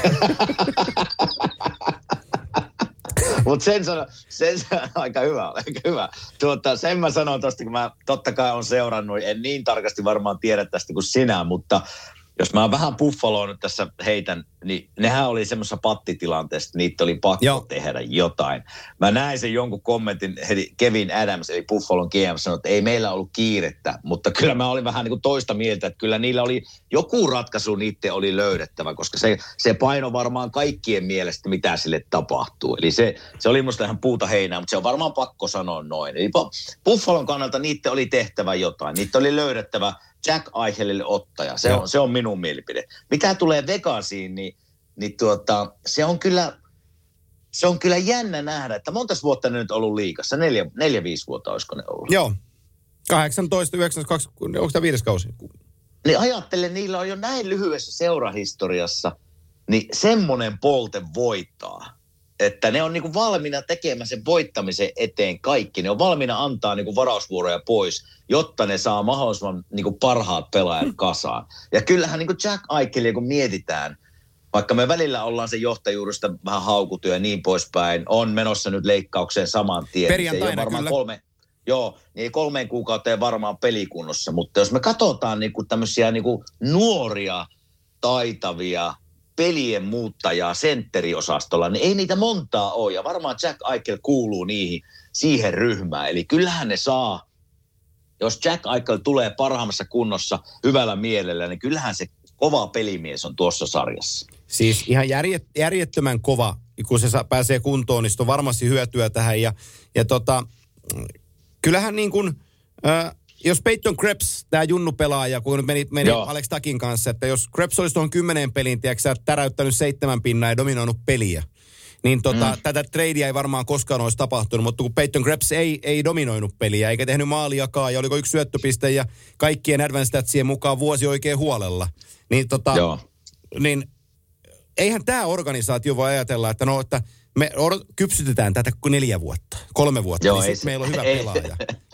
Mutta sen aika hyvä. Sen mä sanon tosta, kun mä totta kai on seurannut, en niin tarkasti varmaan tiedä tästä kuin sinä, mutta jos mä vähän Buffaloa nyt tässä heitän, niin nehän oli semmoisessa pattitilanteessa, että niitä oli pakko tehdä jotain. Mä näin sen jonkun kommentin, Kevin Adams, eli Buffalon GM, sanoi, että ei meillä ollut kiirettä, mutta kyllä mä olin vähän niin kuin toista mieltä, että kyllä niillä oli joku ratkaisu, niiden oli löydettävä, koska se paino varmaan kaikkien mielestä, mitä sille tapahtuu. Eli se oli musta ihan puuta heinää, mutta se on varmaan pakko sanoa noin. Eli Buffalon kannalta niiden oli tehtävä jotain, niiden oli löydettävä Jack Eichelille ottaja. Se on minun mielipide. Mitä tulee Vegasiin, niin se on kyllä jännä nähdä, että monta vuotta ne nyt ollut liigassa? 4-5 vuotta olisiko ne ollut? Joo. 18, 92, onko tämä 5. kausi? Niin ajattelen, niillä on jo näin lyhyessä seurahistoriassa, niin semmoinen polte voittaa. Että ne on niinku valmiina tekemään sen voittamisen eteen kaikki. Ne on valmiina antaa niinku varausvuoroja pois, jotta ne saa mahdollisimman niinku parhaat pelaajat kasaan. Ja kyllähän niinku Jack Eichelia, kun mietitään, vaikka me välillä ollaan sen johtajuudesta vähän haukutu ja niin poispäin, on menossa nyt leikkaukseen saman tien. Perjantaina kyllä. Ei 3 kuukauteen varmaan pelikunnossa, mutta jos me katsotaan niinku tämmöisiä niinku nuoria, taitavia, pelien muuttajaa sentteriosastolla, niin ei niitä montaa ole. Ja varmaan Jack Eichel kuuluu siihen ryhmään. Eli kyllähän ne saa, jos Jack Eichel tulee parhaimmassa kunnossa hyvällä mielellä, niin kyllähän se kova pelimies on tuossa sarjassa. Siis ihan järjettömän kova, kun se pääsee kuntoon, niin on varmasti hyötyä tähän. Ja kyllähän niin kuin... jos Peyton Krebs, tämä junnu-pelaaja, kun nyt meni Alex Takin kanssa, että jos Krebs olisi tuohon 10 peliin, tiedätkö täräyttänyt 7 pinnaa ja dominoinut peliä, niin tätä tradea ei varmaan koskaan olisi tapahtunut, mutta kun Peyton Krebs ei dominoinut peliä, eikä tehnyt maaliakaan, ja oliko 1 syöttöpiste, ja kaikkien advanced statsien mukaan vuosi oikein huolella, niin, niin eihän tämä organisaatio voi ajatella, että me kypsytetään tätä 4 vuotta, 3 vuotta, joo, niin meillä on hyvä pelaaja.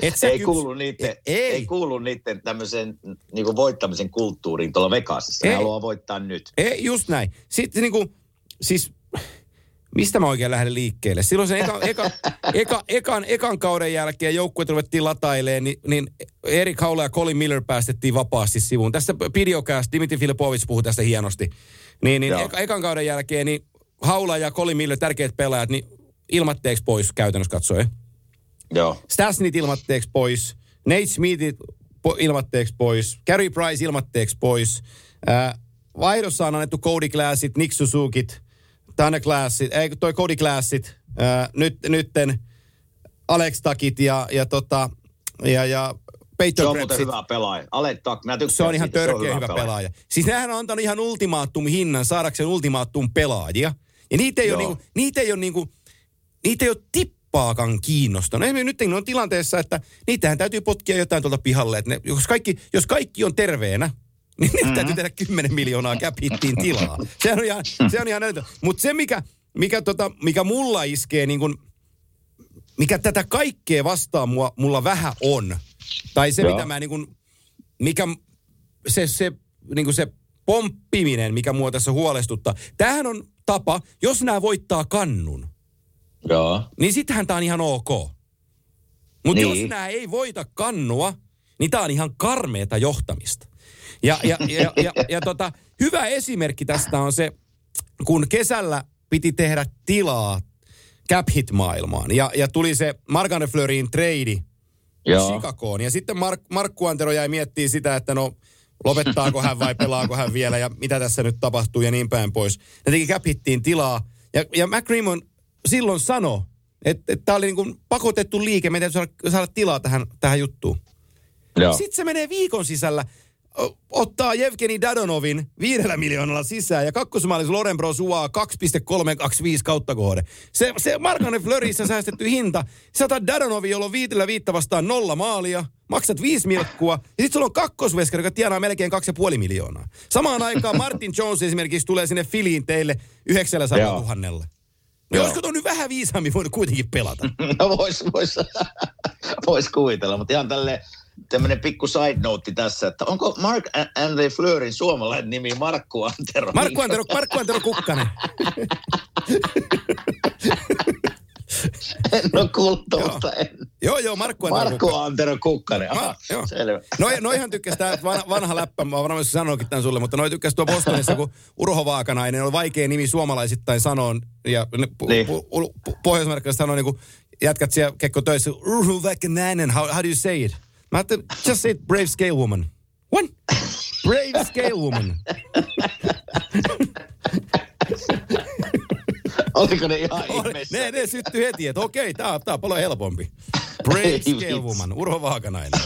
Ei kuulu niiden tämmöisen niinku voittamisen kulttuuriin tuolla Vegasissa. Ne haluaa voittaa nyt. Ei, just näin. Sitten niinku, siis mistä mä oikein lähden liikkeelle? Silloin sen ekan kauden jälkeen joukkueet ruvettiin latailemaan, niin Erik Haula ja Colin Miller päästettiin vapaasti sivuun. Tässä videocast, Dimitri Filipovic puhui tästä hienosti. Niin ekan kauden jälkeen, niin Haula ja Colin Miller, tärkeät pelaajat, niin ilmatteeksi pois käytännössä katsoen. Joo. Stastnit ilmatteeksi pois, Nate Smithit ilmatteeksi pois, Carey Price ilmatteeksi pois. Vaihdossa on annettu Cody Glassit, Nick Suzukit, Tanner Glassit, Cody Glassit, nytten Alex Takit ja Peyton Krebsit. Se on muuten hyvä pelaaja. Alex Tak, mä tykkään. Se on ihan törkeä hyvä pelaaja. Siis nehän on antanut ihan ultimaattum hinnan saadakseen ultimaattum pelaajia. Ja niitä ei ole tippaakaan kiinnostanut. Esimerkiksi nyt on tilanteessa, että niitähän täytyy potkia jotain tuolta pihalle. Että jos kaikki on terveenä, niin niitä täytyy tehdä 10 miljoonaa cap-hittiin tilaa. Se on ihan näytö. Mutta se, mikä mulla iskee, niin kun, mikä tätä kaikkea vastaan mulla vähän on, tai se, mitä mä niin kun, mikä niin kun se pomppiminen, mikä mua tässä huolestuttaa. Tämähän on tapa, jos nämä voittaa kannun, niin sittenhän tää on ihan ok. Mutta jos nämä ei voita kannua, niin tää on ihan karmeeta johtamista. Ja hyvä esimerkki tästä on se, kun kesällä piti tehdä tilaa cap hit maailmaan ja tuli se Marc-Andre Fleurin trade Chicagoon. Ja sitten Markku Antero jäi miettimään sitä, että no lopettaako hän vai pelaako hän vielä ja mitä tässä nyt tapahtuu ja niin päin pois. Ne teki cap-hittiin tilaa. Ja McRaymond silloin sanoi, että tämä oli niin kuin pakotettu liike, meidän täytyy saada tilaa tähän juttuun. Sitten se menee viikon sisällä, ottaa Jevgeni Dadonovin 5 miljoonalla sisään ja kakkosmaalis Loren Brosua 2,325 kautta kohde. Se Marc-Andre Fleuryssä säästetty hinta, sä otat Dadonovin, jolla on 5 vastaan 0 maalia, maksat 5 milkkua ja sitten sulla on kakkosveskari, joka tienaa melkein 2,5 miljoonaa. Samaan aikaan Martin Jones esimerkiksi tulee sinne Filiin teille 900 000. Niin olisiko tuon nyt vähän viisaammin voinut kuitenkin pelata? No vois kuvitella, mutta ihan tämmöinen pikku side note tässä, että onko Marc-Andre Fleuryn suomalainen nimi Markku Antero? Markku Antero Kukkanen. En ole kuullut tuosta ennen. Joo, Markku Antero Kukkanen. Aha, selvä. Noihan tykkäsi tämä vanha läppä, mä varmaan sanoinkin tämän sulle, mutta noi tykkäsi tuo Bostonissa, kun Urho Vaakanainen on vaikea nimi suomalaisittain sanoa, ja pohjoismarkkinassa sanoo niin kuin jätkät siellä Kekko töissä, Urho Vaakanainen, how do you say it? Mä ajattelin, just say it, Brave Scale Woman. What? Brave Scale Woman. Oliko ne ihan ihmeessä? Ne syttyi heti, että okei, tää on paljon helpompi. Brave Scale Woman, Urho Vaakanainen.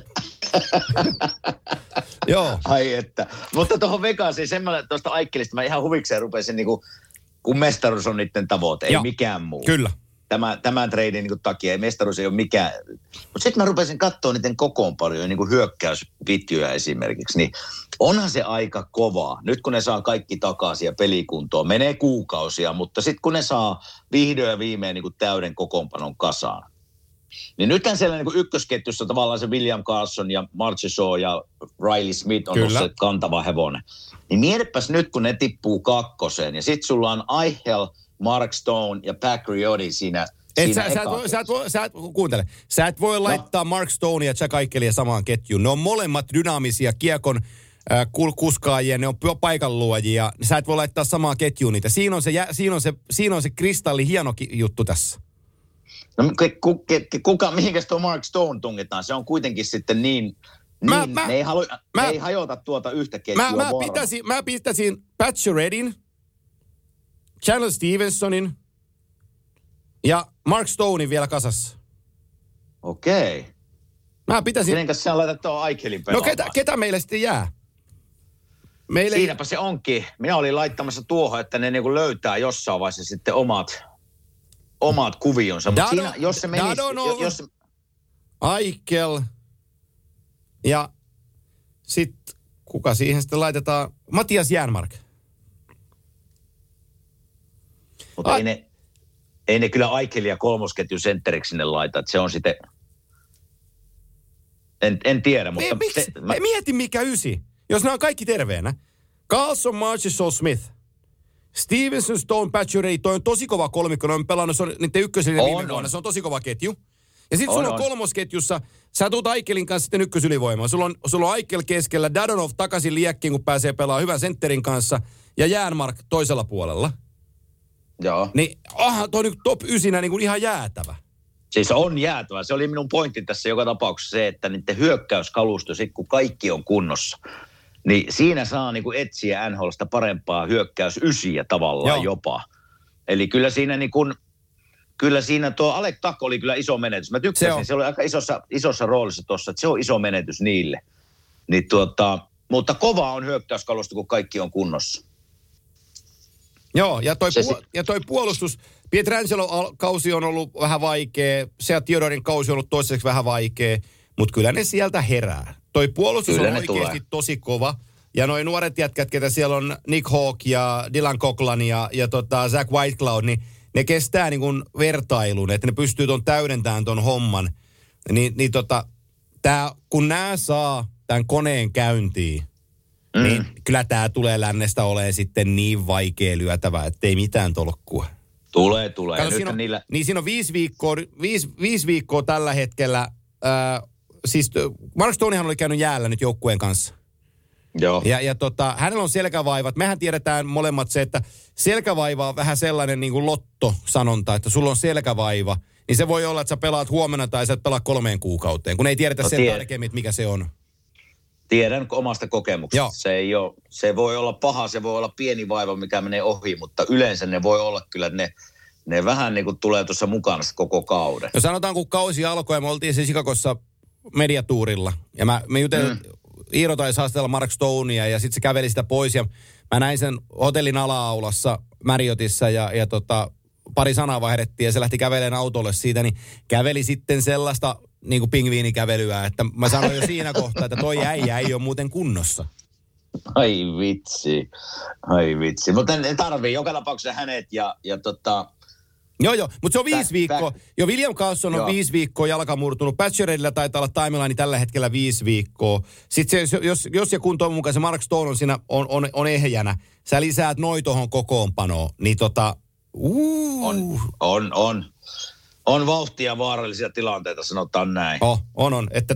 Joo. Ai että. Mutta tuohon Vegasiin, tuosta Aikkelista mä ihan huvikseen rupesin, kun mestaruus on niiden tavoite, ei mikään muu. Kyllä. Tämän treidin takia, ei mestaruus ei ole mikään. Mutta sitten mä rupesin katsoa niiden kokoonpanoja, niin kuin hyökkäyspitjyjä esimerkiksi, niin onhan se aika kovaa. Nyt kun ne saa kaikki takaisin ja pelikuntoon, menee kuukausia, mutta sitten kun ne saa vihdoin ja viimein niin kuin täyden kokoonpanon kasaan. Niin nythän siellä niin kuin ykkösketjussa tavallaan se William Carlson ja Marchessault ja Riley Smith on se kantava hevonen. Niin mietipäs nyt, kun ne tippuu kakkoseen ja sitten sulla on Eichel, Mark Stone ja Pat Grioti siinä kuuntele. Sä et voi laittaa Mark Stonea ja Jack Eichelia samaan ketjuun. Ne on molemmat dynaamisia kiekon kuskaajia, ne on paikanluojia. Sä et voi laittaa samaan ketjuun niitä. Siinä on se kristalli hieno juttu tässä. No mihinkäs tuo Mark Stone tungetaan? Se on kuitenkin sitten niin ne ei hajota tuota yhtä ketjua. Mä pistäisin Paciorettyn, Chandler Stevensonin ja Mark Stonein vielä kasassa. Okei. Mä pitäisin... Kenenkäs sä laitat tuon Eichelin pelaamaan? No ketä meille sitten jää? Siinäpä se onkin. Minä olin laittamassa tuohon, että ne niinku löytää jossain vaiheessa sitten omat kuvionsa. Mutta siinä, jos se menisi... Eichel ja sitten kuka siihen sitten laitetaan? Matias Järnmark. Mutta ei ne kyllä Eichelia kolmosketjun sentteriksi sinne laita, että se on sitten... En tiedä, mutta... Mieti mikä 9, jos nämä on kaikki terveenä. Carlson, Marchessault, Smith, Stevenson, Stone, Pacioretty, toi on tosi kova kolmikko, ne on pelannut niiden ykkösellinen viime vuonna, se on tosi kova ketju. Ja sitten sulla on kolmosketjussa, sä tuut Eichelin kanssa sitten ykkösylivoimaan. Sulla on Eichel keskellä, Dadonov takaisin liekkiin, kun pääsee pelaamaan hyvän sentterin kanssa, ja Järnmark toisella puolella. Joo. Niin, toi on top 9 niin kuin ihan jäätävä. Siis on jäätävä. Se oli minun pointti tässä joka tapauksessa se, että niiden hyökkäyskalusto, sit kun kaikki on kunnossa, niin siinä saa niin kuin etsiä NHL:sta parempaa hyökkäysysiä tavallaan jopa. Eli kyllä siinä tuo Alec Tuch oli kyllä iso menetys. Mä tykkäsin, se oli aika isossa roolissa tuossa, että se on iso menetys niille. Niin mutta kova on hyökkäyskalusto, kun kaikki on kunnossa. Joo, ja toi puolustus, Pietrangelo-kausi on ollut vähän vaikea, Seat Theodorin kausi on ollut toiseksi vähän vaikea, mutta kyllä ne sieltä herää. Toi puolustus kyllä on oikeasti tosi kova, ja noi nuoret jätkät, ketä siellä on Nick Hawk ja Dylan Coghlan ja Zach Whitecloud, niin ne kestää niin kuin vertailun, että ne pystyy täydentämään ton homman. Kun nämä saa tämän koneen käyntiin, niin kyllä tämä tulee lännestä olemaan sitten niin vaikea lyötävä, että ei mitään tolkkua. Tulee. Kato, siinä on 5 viikkoa tällä hetkellä. Siis Mark Stonehan oli käynyt jäällä nyt joukkueen kanssa. Joo. Ja hänellä on selkävaivat. Mehän tiedetään molemmat se, että selkävaiva on vähän sellainen niin kuin lotto-sanonta, että sulla on selkävaiva. niin se voi olla, että sä pelaat huomenna tai sä et pelaa 3 kuukauteen, kun ei tiedetä sen tarkemmin, mikä se on. Tiedän omasta kokemuksesta. Se voi olla paha, se voi olla pieni vaiva, mikä menee ohi, mutta yleensä ne voi olla kyllä, että ne vähän niin kuin tulee tuossa mukana koko kauden. No sanotaan, kun kausi alkoi ja me oltiin siis Chicagossa mediatuurilla. Ja me Iiro taisi haastella Mark Stonea ja sitten se käveli sitä pois. Ja mä näin sen hotellin ala-aulassa Marriottissa ja pari sanaa vaihdettiin ja se lähti kävelemään autolle siitä. Niin käveli sitten sellaista niin kuin pingviinikävelyä, että mä sanoin jo siinä kohtaa, että toi äijä ei ole muuten kunnossa. Ai vitsi. Mutta ne tarvii joka tapauksessa hänet ja Joo, mutta se on 5 viikkoa. Jo William Carlson on 5 viikkoa jalka murtunut. Patcheredillä taitaa olla timeline tällä hetkellä 5 viikkoa. Sitten se, jos ja kun toivon mukaan se Mark Stone on siinä on ehjänä, sä lisäät noi tohon kokoonpanoon, niin On vauhtia vaarallisia tilanteita, sanotaan näin. On. Että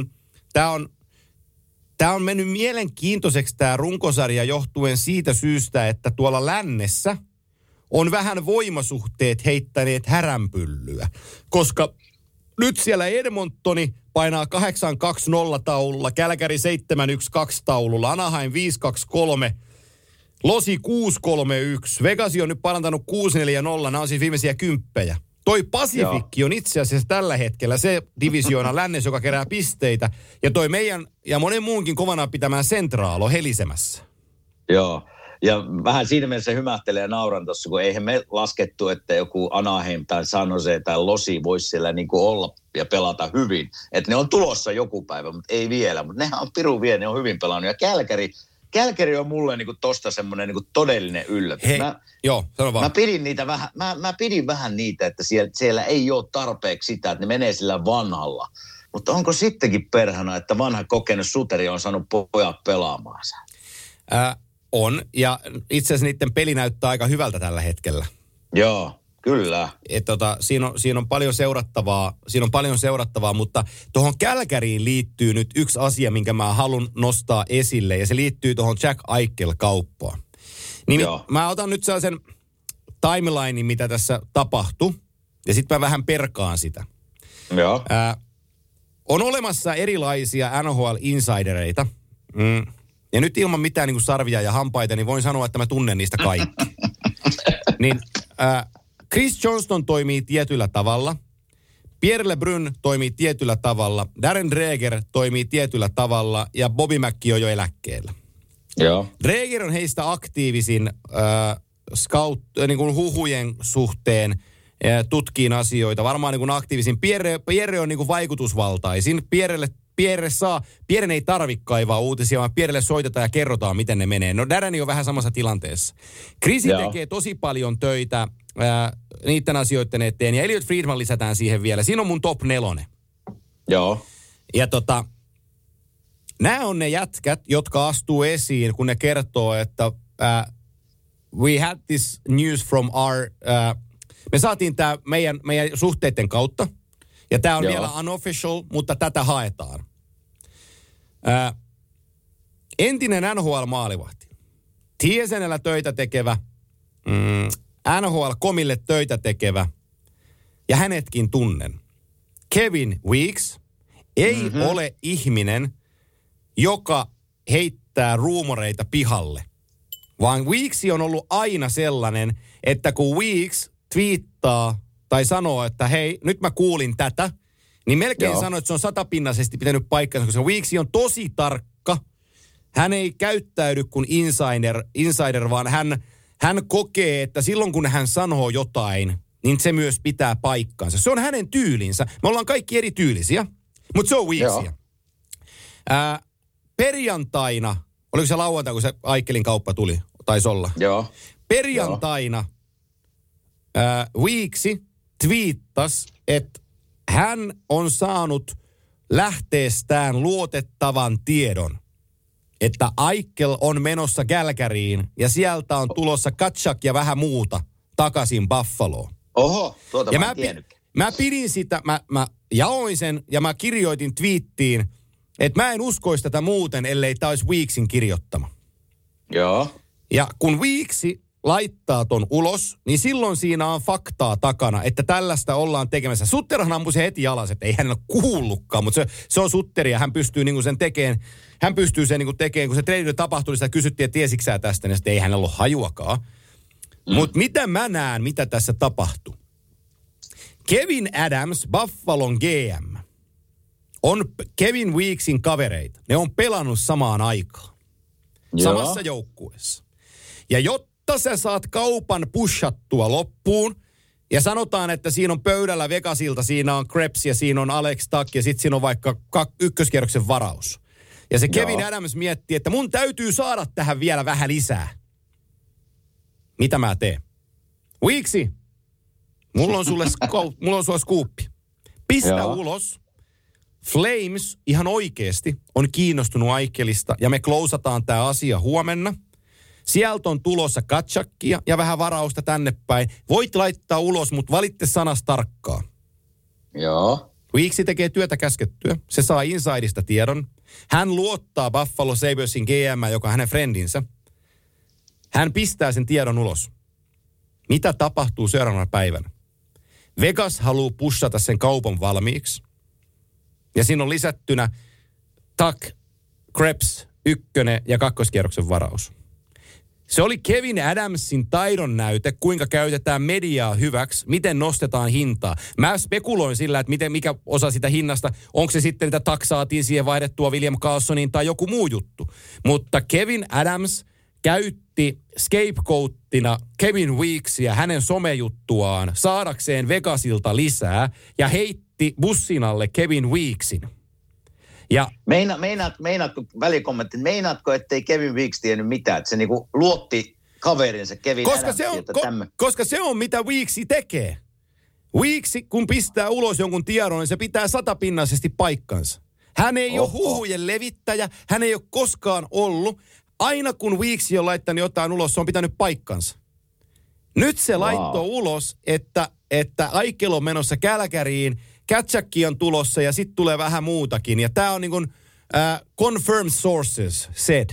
tää on mennyt mielenkiintoiseksi tää runkosarja johtuen siitä syystä, että tuolla lännessä on vähän voimasuhteet heittäneet häränpyllyä. Koska nyt siellä Edmontoni painaa 8-2-0 taululla, Calgary 7-1-2 taululla, Anaheim 5-2-3, Losi 6-3-1, Vegas on nyt parantanut 6-4-0, nämä on siis viimeisiä kymppejä. Toi Pasifikki on itse asiassa tällä hetkellä se divisioona lännessä, joka kerää pisteitä, ja toi meidän ja monen muunkin kovana pitämään Central on helisemässä. Joo. Ja vähän siinä mielessä hymähtelee ja nauran tuossa, kun eihän me laskettu, että joku Anaheim tai San Jose tai Losi voisi siellä niin kuin olla ja pelata hyvin. Että ne on tulossa joku päivä, mutta ei vielä. Mutta nehän on pirun vielä, ne on hyvin pelannut. Ja Calgary on mulle niin kuin tosta semmoinen niin kuin todellinen yllätys. Sano vaan. Mä pidin vähän niitä, että siellä ei ole tarpeeksi sitä, että ne menee sillä vanhalla. Mutta onko sittenkin perhana, että vanha kokenut suteri on saanut pojat pelaamaan sen? On, ja itse asiassa niiden peli näyttää aika hyvältä tällä hetkellä. Joo, kyllä. Siinä on paljon seurattavaa, mutta tuohon Calgaryin liittyy nyt yksi asia, minkä mä haluan nostaa esille, ja se liittyy tuohon Jack Eichel-kauppaan. Niin mä otan nyt sellaisen timelinein, mitä tässä tapahtui, ja sitten mä vähän perkaan sitä. Joo. On olemassa erilaisia NHL-insidereita, ja nyt ilman mitään niin kuin sarvia ja hampaita, niin voin sanoa, että mä tunnen niistä kaikki. Niin Chris Johnston toimii tietyllä tavalla, Pierre LeBrun toimii tietyllä tavalla, Darren Dreger toimii tietyllä tavalla ja Bobby McKee on jo eläkkeellä. Joo. Dreger on heistä aktiivisin niin kuin huhujen suhteen, tutkii asioita, varmaan niin kuin aktiivisin. Pierre on niin kuin vaikutusvaltaisin. Pierren ei tarvitse kaivaa uutisia, vaan Pierrelle soitetaan ja kerrotaan, miten ne menee. No Darren on vähän samassa tilanteessa. Chrisi tekee tosi paljon töitä niiden asioiden eteen, ja Elliot Friedman lisätään siihen vielä. Siinä on mun top 4. Joo. Ja nämä on ne jätkät, jotka astuu esiin, kun ne kertoo, että we had this news from our... me saatiin tämä meidän suhteiden kautta, ja tämä on vielä unofficial, mutta tätä haetaan. Entinen NHL-maalivahti, TSN:llä töitä tekevä, NHL-komille töitä tekevä, ja hänetkin tunnen. Kevin Weeks ei ole ihminen, joka heittää ruumoreita pihalle, vaan Weeks on ollut aina sellainen, että kun Weeks twiittaa tai sanoo, että hei, nyt mä kuulin tätä, niin melkein sanoo, että se on 100-pinnaisesti pitänyt paikkansa, koska Weeks on tosi tarkka. Hän ei käyttäydy kuin insider, vaan hän kokee, että silloin kun hän sanoo jotain, niin se myös pitää paikkansa. Se on hänen tyylinsä. Me ollaan kaikki eri tyylisiä, mutta se on Weeksia. Perjantaina, oliko se lauantai, kun se Eichelin kauppa tuli? Taisi olla. Joo. Perjantaina Weeksi twiittasi, että hän on saanut lähteestään luotettavan tiedon, että Eichel on menossa Calgaryin ja sieltä on tulossa Tkachuk ja vähän muuta takaisin Buffaloon. Oho, tuota ja mä en tiennyt. Mä pidin sitä, mä jaoin sen ja mä kirjoitin twiittiin, että mä en uskoisi tätä muuten, ellei tämä olisi Weeksin kirjoittama. Joo. Ja kun Weeksi laittaa ton ulos, niin silloin siinä on faktaa takana, että tällaista ollaan tekemässä. Sutterhan ampui se heti alas, että ei hän ole kuullutkaan, mutta se on Sutteri ja hän pystyy niinku sen tekemään. Hän pystyy sen niinku tekemään, kun se treeni tapahtui, niin sitä kysyttiin, että tiesitkö sä tästä, niin sitten ei hänellä ole hajuakaan. Mutta mitä mä näen, mitä tässä tapahtuu? Kevin Adams, Buffalon GM, on Kevin Weeksin kavereita. Ne on pelannut samaan aikaan. Samassa joukkueessa. Ja jotta sä saat kaupan pushattua loppuun, ja sanotaan, että siinä on pöydällä Vegasilta, siinä on Krebs ja siinä on Alex Tuck ja sitten siinä on vaikka ykköskierroksen varaus. Ja se Kevin Adams miettii, että mun täytyy saada tähän vielä vähän lisää. Mitä mä teen? Weeksi, mulla on sulle skuuppi. Pistä ulos. Flames ihan oikeasti on kiinnostunut Aickelista ja me klousataan tää asia huomenna. Sieltä on tulossa Katsakia ja vähän varausta tänne päin. Voit laittaa ulos, mutta valitte sanas tarkkaa. Joo. Weeksi tekee työtä käskettyä. Se saa insideista tiedon. Hän luottaa Buffalo Sabresin GM, joka on hänen friendinsä. Hän pistää sen tiedon ulos. Mitä tapahtuu seuraavana päivänä? Vegas haluaa pushata sen kaupan valmiiksi. Ja siinä on lisättynä Tuck, Krebs, 1. ja 2. kierroksen varaus. Se oli Kevin Adamsin taidon näyte, kuinka käytetään mediaa hyväksi, miten nostetaan hintaa. Mä spekuloin sillä, että mikä osa sitä hinnasta, onko se sitten, että Tuck saatiin siihen vaihdettua William Carlsoniin tai joku muu juttu. Mutta Kevin Adams käytti scapegoatina Kevin Weeksia hänen somejuttuaan saadakseen Vegasilta lisää ja heitti bussin alle Kevin Weeksin. Ja meinaatko, välikommentti, meinaatko, ettei Kevin Weeks tiennyt mitään, että se niinku luotti kaverinsa Kevin Adamsin, koska se on mitä Weeksi tekee. Weeksi, kun pistää ulos jonkun tiedon, niin se pitää 100-pinnaisesti paikkansa. Hän ei ole huhujen levittäjä, hän ei ole koskaan ollut. Aina kun Weeksi on laittanut jotain ulos, se on pitänyt paikkansa. Nyt se laittoi ulos, että Aikel on menossa Kälkäriin, Katsäkki on tulossa ja sitten tulee vähän muutakin. Ja tämä on niin kuin confirmed sources said.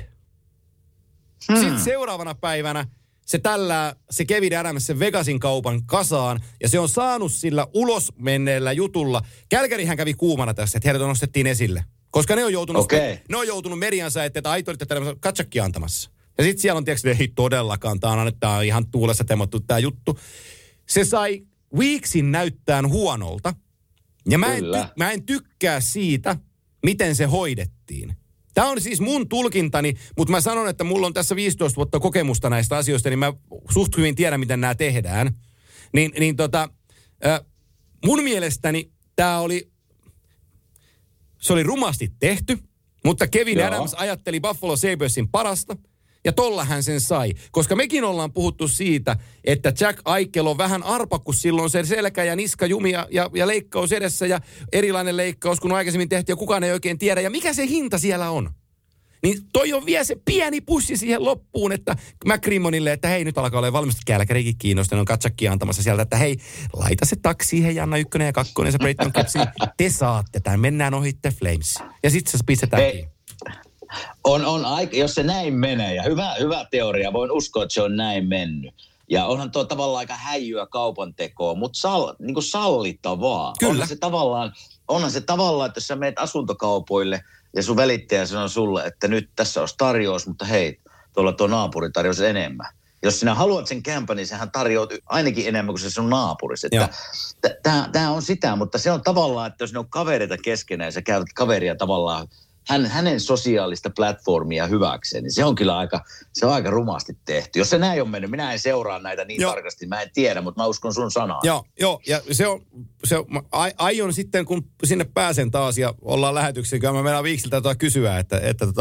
Sitten seuraavana päivänä se Kevin Adams sen Vegasin kaupan kasaan ja se on saanut sillä ulos menneellä jutulla. Kälkärihän kävi kuumana tässä, että heidät nostettiin esille. Koska ne on joutunut mediansa, että aitorit Katsäkkiä antamassa. Ja sitten siellä on tietysti, että ei todellakaan, tämä on ihan tuulessa temottu tämä juttu. Se sai Weeksin näyttään huonolta. Ja mä en tykkää siitä, miten se hoidettiin. Tämä on siis mun tulkintani, mutta mä sanon, että mulla on tässä 15 vuotta kokemusta näistä asioista, niin mä suht hyvin tiedän, miten nämä tehdään. Mun mielestäni se oli rumasti tehty, mutta Kevin Adams ajatteli Buffalo Sabresin parasta. Ja tolla hän sen sai. Koska mekin ollaan puhuttu siitä, että Jack Eichel on vähän arpa, kun silloin se selkä ja niska jumia ja leikkaus edessä ja erilainen leikkaus, kun aikaisemmin tehtiin ja kukaan ei oikein tiedä. Ja mikä se hinta siellä on? Niin toi on vielä se pieni pussi siihen loppuun, että McCrimmonille, että hei, nyt alkaa olla valmasti Kälkärikin kiinnostunut, on Katsäkkiä antamassa sieltä, että hei, laita se taksi siihen, Janna 1 ja 2 ja se Brayton Kepsi. Te saatte tämän, mennään ohitte Flames. Ja sitten se pistetään kiinni. On aika, jos se näin menee, ja hyvä teoria, voin uskoa, että se on näin mennyt. Ja onhan tuo tavallaan aika häijyä kaupantekoa, mutta niin sallittavaa. Kyllä. Onhan se tavallaan, että jos sä menet asuntokaupoille ja sun välittäjä sanoo sulle, että nyt tässä olisi tarjous, mutta hei, tuolla tuo naapuri tarjosi enemmän. Jos sinä haluat sen kämpän, niin sehän tarjoaa ainakin enemmän kuin se sun naapurisi. Tämä on sitä, mutta se on tavallaan, että jos ne on kavereita keskenään ja sä käytät kaveria tavallaan hänen sosiaalista platformia hyväkseen, niin se on kyllä aika rumasti tehty. Jos se näin on mennyt, minä en seuraa näitä niin tarkasti, mä en tiedä, mutta mä uskon sun sanaan. Joo, ja aion sitten, kun sinne pääsen taas ja ollaan lähetyksiä, kyllä mä mennään Viiksiltä kysyä, että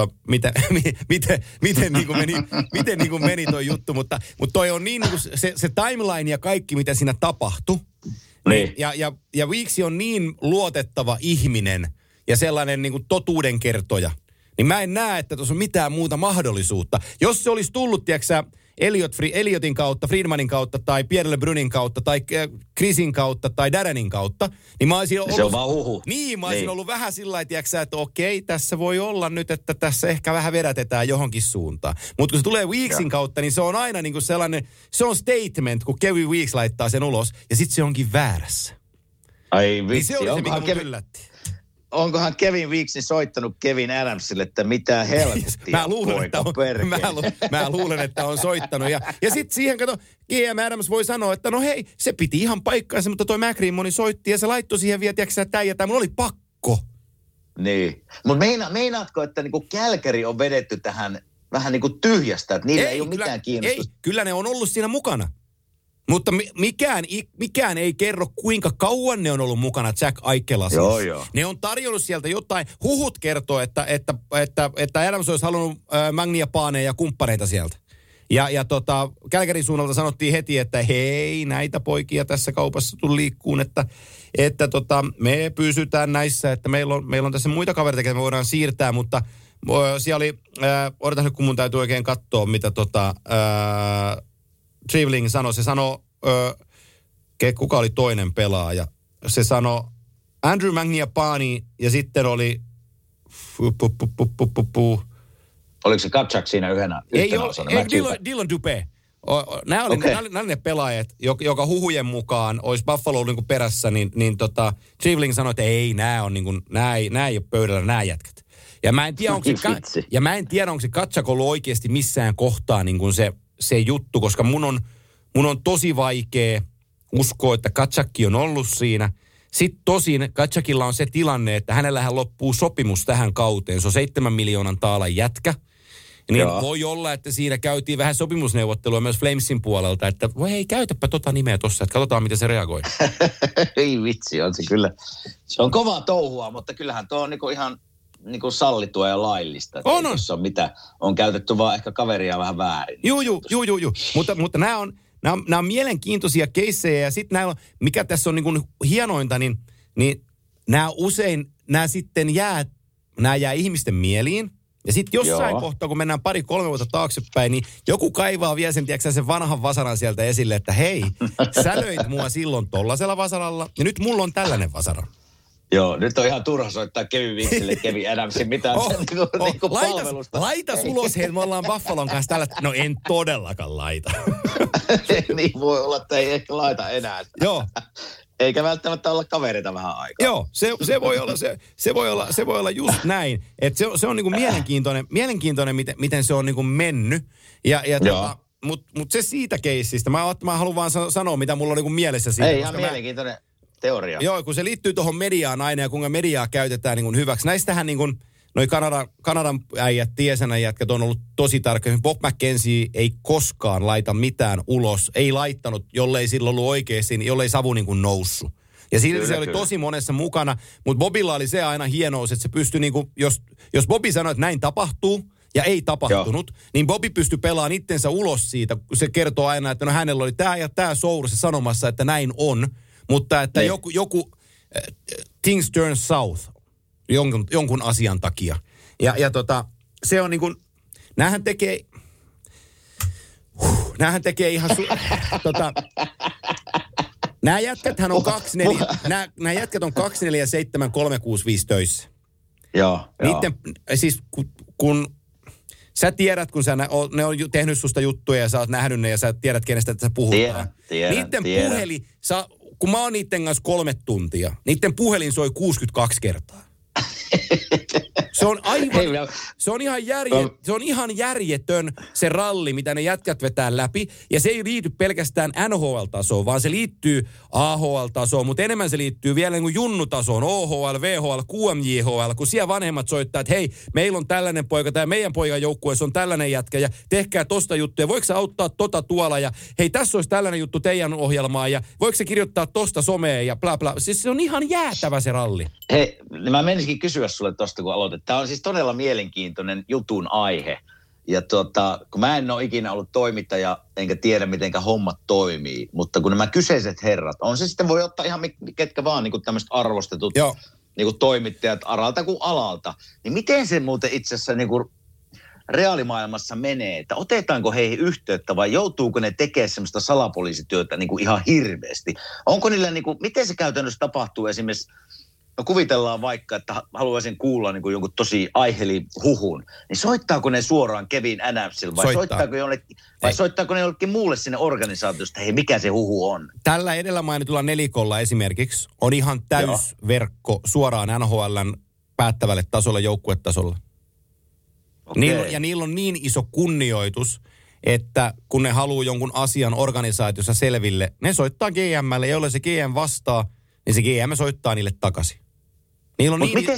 miten niin kuin meni toi juttu, mutta toi on niin kuin se timeline ja kaikki, mitä siinä tapahtui. Niin. Ja Viiksi on niin luotettava ihminen, ja sellainen niin kuin totuudenkertoja, niin mä en näe, että tuossa on mitään muuta mahdollisuutta. Jos se olisi tullut, tiedätkö Elliotin kautta, Friedmanin kautta tai Pierre LeBrunin kautta tai Chrisin kautta tai Darrenin kautta, niin mä olisin ollut... Se on vaan huhu. Niin, mä olisin ollut vähän sillä lailla, että okei, tässä voi olla nyt, että tässä ehkä vähän vedätetään johonkin suuntaan. Mutta kun se tulee Weeksin kautta, niin se on aina niin kuin sellainen, se on statement, kun Kevin Weeks laittaa sen ulos ja sitten se onkin väärässä. Ai vitsi, niin se oli se, mikä mut yllätti. Onkohan Kevin Weeksin soittanut Kevin Adamsille, että mitä helvettiä, mä luulen, että on soittanut. Ja sitten siihen, kato, GM Adams voi sanoa, että no hei, se piti ihan paikkaansa, mutta toi McRimmoni soitti ja se laittoi siihen vielä, tiiäksä, tämä mulla oli pakko. Niin, mutta meinaatko, että niinku Kälkäri on vedetty tähän vähän niinku tyhjästä, että niillä ei ole mitään kiinnostusta? Ei, kyllä ne on ollut siinä mukana. Mutta mikään ei kerro, kuinka kauan ne on ollut mukana Jack Eichel-asiassa. Joo. Ne on tarjonnut sieltä jotain. Huhut kertoo, että Adams olisi halunnut Mangiapane ja kumppaneita sieltä. Ja Kälkärin suunnalta sanottiin heti, että hei, näitä poikia tässä kaupassa tuli liikkuun, että me pysytään näissä, että meillä on tässä muita kavereita, joita me voidaan siirtää, mutta siellä oli, odotan nyt kun mun täytyy oikein katsoa, mitä Trivling sanoi. Se sanoi, kuka oli toinen pelaaja. Se sanoi Andrew Mangiapane ja sitten oli... Oliko se Tkachuk siinä yhtenä osana? Dylan Dubé. Nämä oli ne pelaajat, joka huhujen mukaan olisi Buffalo niin kuin perässä, niin Trivling sanoi, että ei, nämä ei ole pöydällä, nämä jätkät. Ja mä en tiedä, onko se Tkachuk ollut oikeasti missään kohtaa niin kuin se juttu, koska mun on tosi vaikea uskoa, että Tkachuk on ollut siinä. Sitten tosin Tkachukilla on se tilanne, että hänellähän loppuu sopimus tähän kauteen. Se on 7 miljoonan taalan jätkä. Niin voi olla, että siinä käytiin vähän sopimusneuvottelua myös Flamesin puolelta, että voi hei, käytäpä nimeä tossa, että katsotaan, miten se reagoi. Ei vitsi, on se kyllä. Se on kovaa touhua, mutta kyllähän tuo on niinku ihan niinku sallittua ja laillista. On. Tuossa on mitä, on käytetty vaan ehkä kaveria vähän väärin. Joo. Mutta nämä on mielenkiintoisia keissejä ja sitten mikä tässä on niinku hienointa, niin nämä usein, nämä jää ihmisten mieliin. Ja sitten jossain kohtaa, kun mennään 2-3 vuotta taaksepäin, niin joku kaivaa vielä sen vanhan vasaran sieltä esille, että hei, sä löit mua silloin tollasella vasaralla ja nyt mulla on tällainen vasara. Joo, nyt on ihan turha soittaa Kevin Weeksille, Kevin Adamsin mitään niinku palvelusta. Laita ulos, hei, me ollaan Buffalon kanssa tällä. No en todellakaan laita. Niin voi olla, että ei ehkä laita enää. Joo. Eikä välttämättä olla kavereita vähän aikaa. Joo, se voi olla just näin. Että se on niinku mielenkiintoinen miten se on niinku mennyt. Mutta se siitä keissistä. Mä haluan vaan sanoa, mitä mulla on niinku mielessä siitä. Ei, ihan mielenkiintoinen teoria. Joo, kun se liittyy tuohon mediaan aina ja kuinka mediaa käytetään niinku hyväksi. Näistähän niinku noi Kanadan äijät, TSN jätkät on ollut tosi tarkka. Bob McKenzie ei koskaan laita mitään ulos. Ei laittanut, jollei sillä ollut oikeasti, jollei savu niin kuin noussut. Ja silti se oli tosi monessa mukana. Mutta Bobilla oli se aina hienous, että se pystyi niin kuin, jos Bobby sanoi, että näin tapahtuu ja ei tapahtunut, niin Bobby pystyi pelaamaan itsensä ulos siitä. Se kertoo aina, että no hänellä oli tämä ja tämä source sanomassa, että näin on. Mutta että joku things turn south. Jonkun asian takia. Ja se on niin kuin, näähän tekee ihan nämä jätkäthän on 24, nämä jätkät on 247 365 töissä. Joo. Siis kun sä tiedät, kun ne on tehnyt susta juttuja ja sä oot nähnyt ne ja sä tiedät, kenestä sä puhutaan. Niiden puhelin, kun mä oon niiden kanssa 3 tuntia, niiden puhelin soi 62 kertaa. Se on ihan järjetön se ralli, mitä ne jätkät vetää läpi. Ja se ei liity pelkästään NHL-tasoon, vaan se liittyy AHL-tasoon, mutta enemmän se liittyy vielä niin kuin junnutasoon, OHL, VHL, QMJHL, kun siellä vanhemmat soittaa, että hei, meillä on tällainen poika, tai meidän poikan joukkueessa on tällainen jätkä, ja tehkää tosta juttuja, voiko sä auttaa tuolla, ja hei, tässä olisi tällainen juttu teidän ohjelmaan, ja voiko se kirjoittaa tosta someen, ja bla bla. Siis se on ihan jäätävä se ralli. Hei, mä menisinkin kysyä sulle tosta, kun aloitit. Tämä on siis todella mielenkiintoinen jutun aihe. Ja kun mä en ole ikinä ollut toimittaja, enkä tiedä, mitenkä hommat toimii, mutta kun nämä kyseiset herrat, on se sitten voi ottaa ihan ketkä vaan niin tämmöiset arvostetut niin toimittajat aralta kuin alalta, niin miten se muuten itse asiassa, niin kuin, reaalimaailmassa menee, että otetaanko heihin yhteyttä vai joutuuko ne tekemään semmoista salapoliisityötä niin kuin ihan hirveästi? Onko niillä, niin kuin, miten se käytännössä tapahtuu esimerkiksi, no kuvitellaan vaikka, että haluaisin kuulla niin kuin jonkun tosi huhun, niin soittaako ne suoraan Kevin Adamsille vai soittaako ne jollekin muulle sinne organisaatiosta, hei mikä se huhu on? Tällä edellä mainitulla nelikolla esimerkiksi on ihan täysverkko suoraan NHL:n päättävälle tasolle, joukkuetasolle. Okay. Ja niillä on niin iso kunnioitus, että kun ne haluaa jonkun asian organisaatiossa selville, ne soittaa GM:lle, jolle se GM vastaa, niin se GM soittaa niille takaisin. Niillä on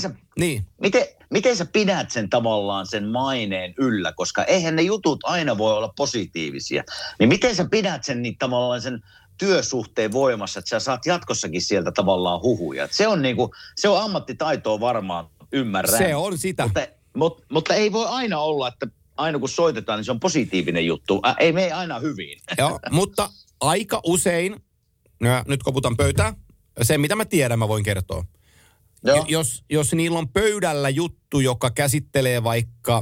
miten sä pidät sen tavallaan sen maineen yllä, koska eihän ne jutut aina voi olla positiivisia. Niin miten sä pidät sen niin tavallaan sen työsuhteen voimassa, että sä saat jatkossakin sieltä tavallaan huhuja. Se on ammattitaitoa varmaan, ymmärrän. Se on sitä. Mutta ei voi aina olla, että aina kun soitetaan, niin se on positiivinen juttu. Ei mene aina hyvin. Joo, mutta aika usein, nyt koputan pöytää, se mitä mä tiedän mä voin kertoa. Jos niillä on pöydällä juttu, joka käsittelee vaikka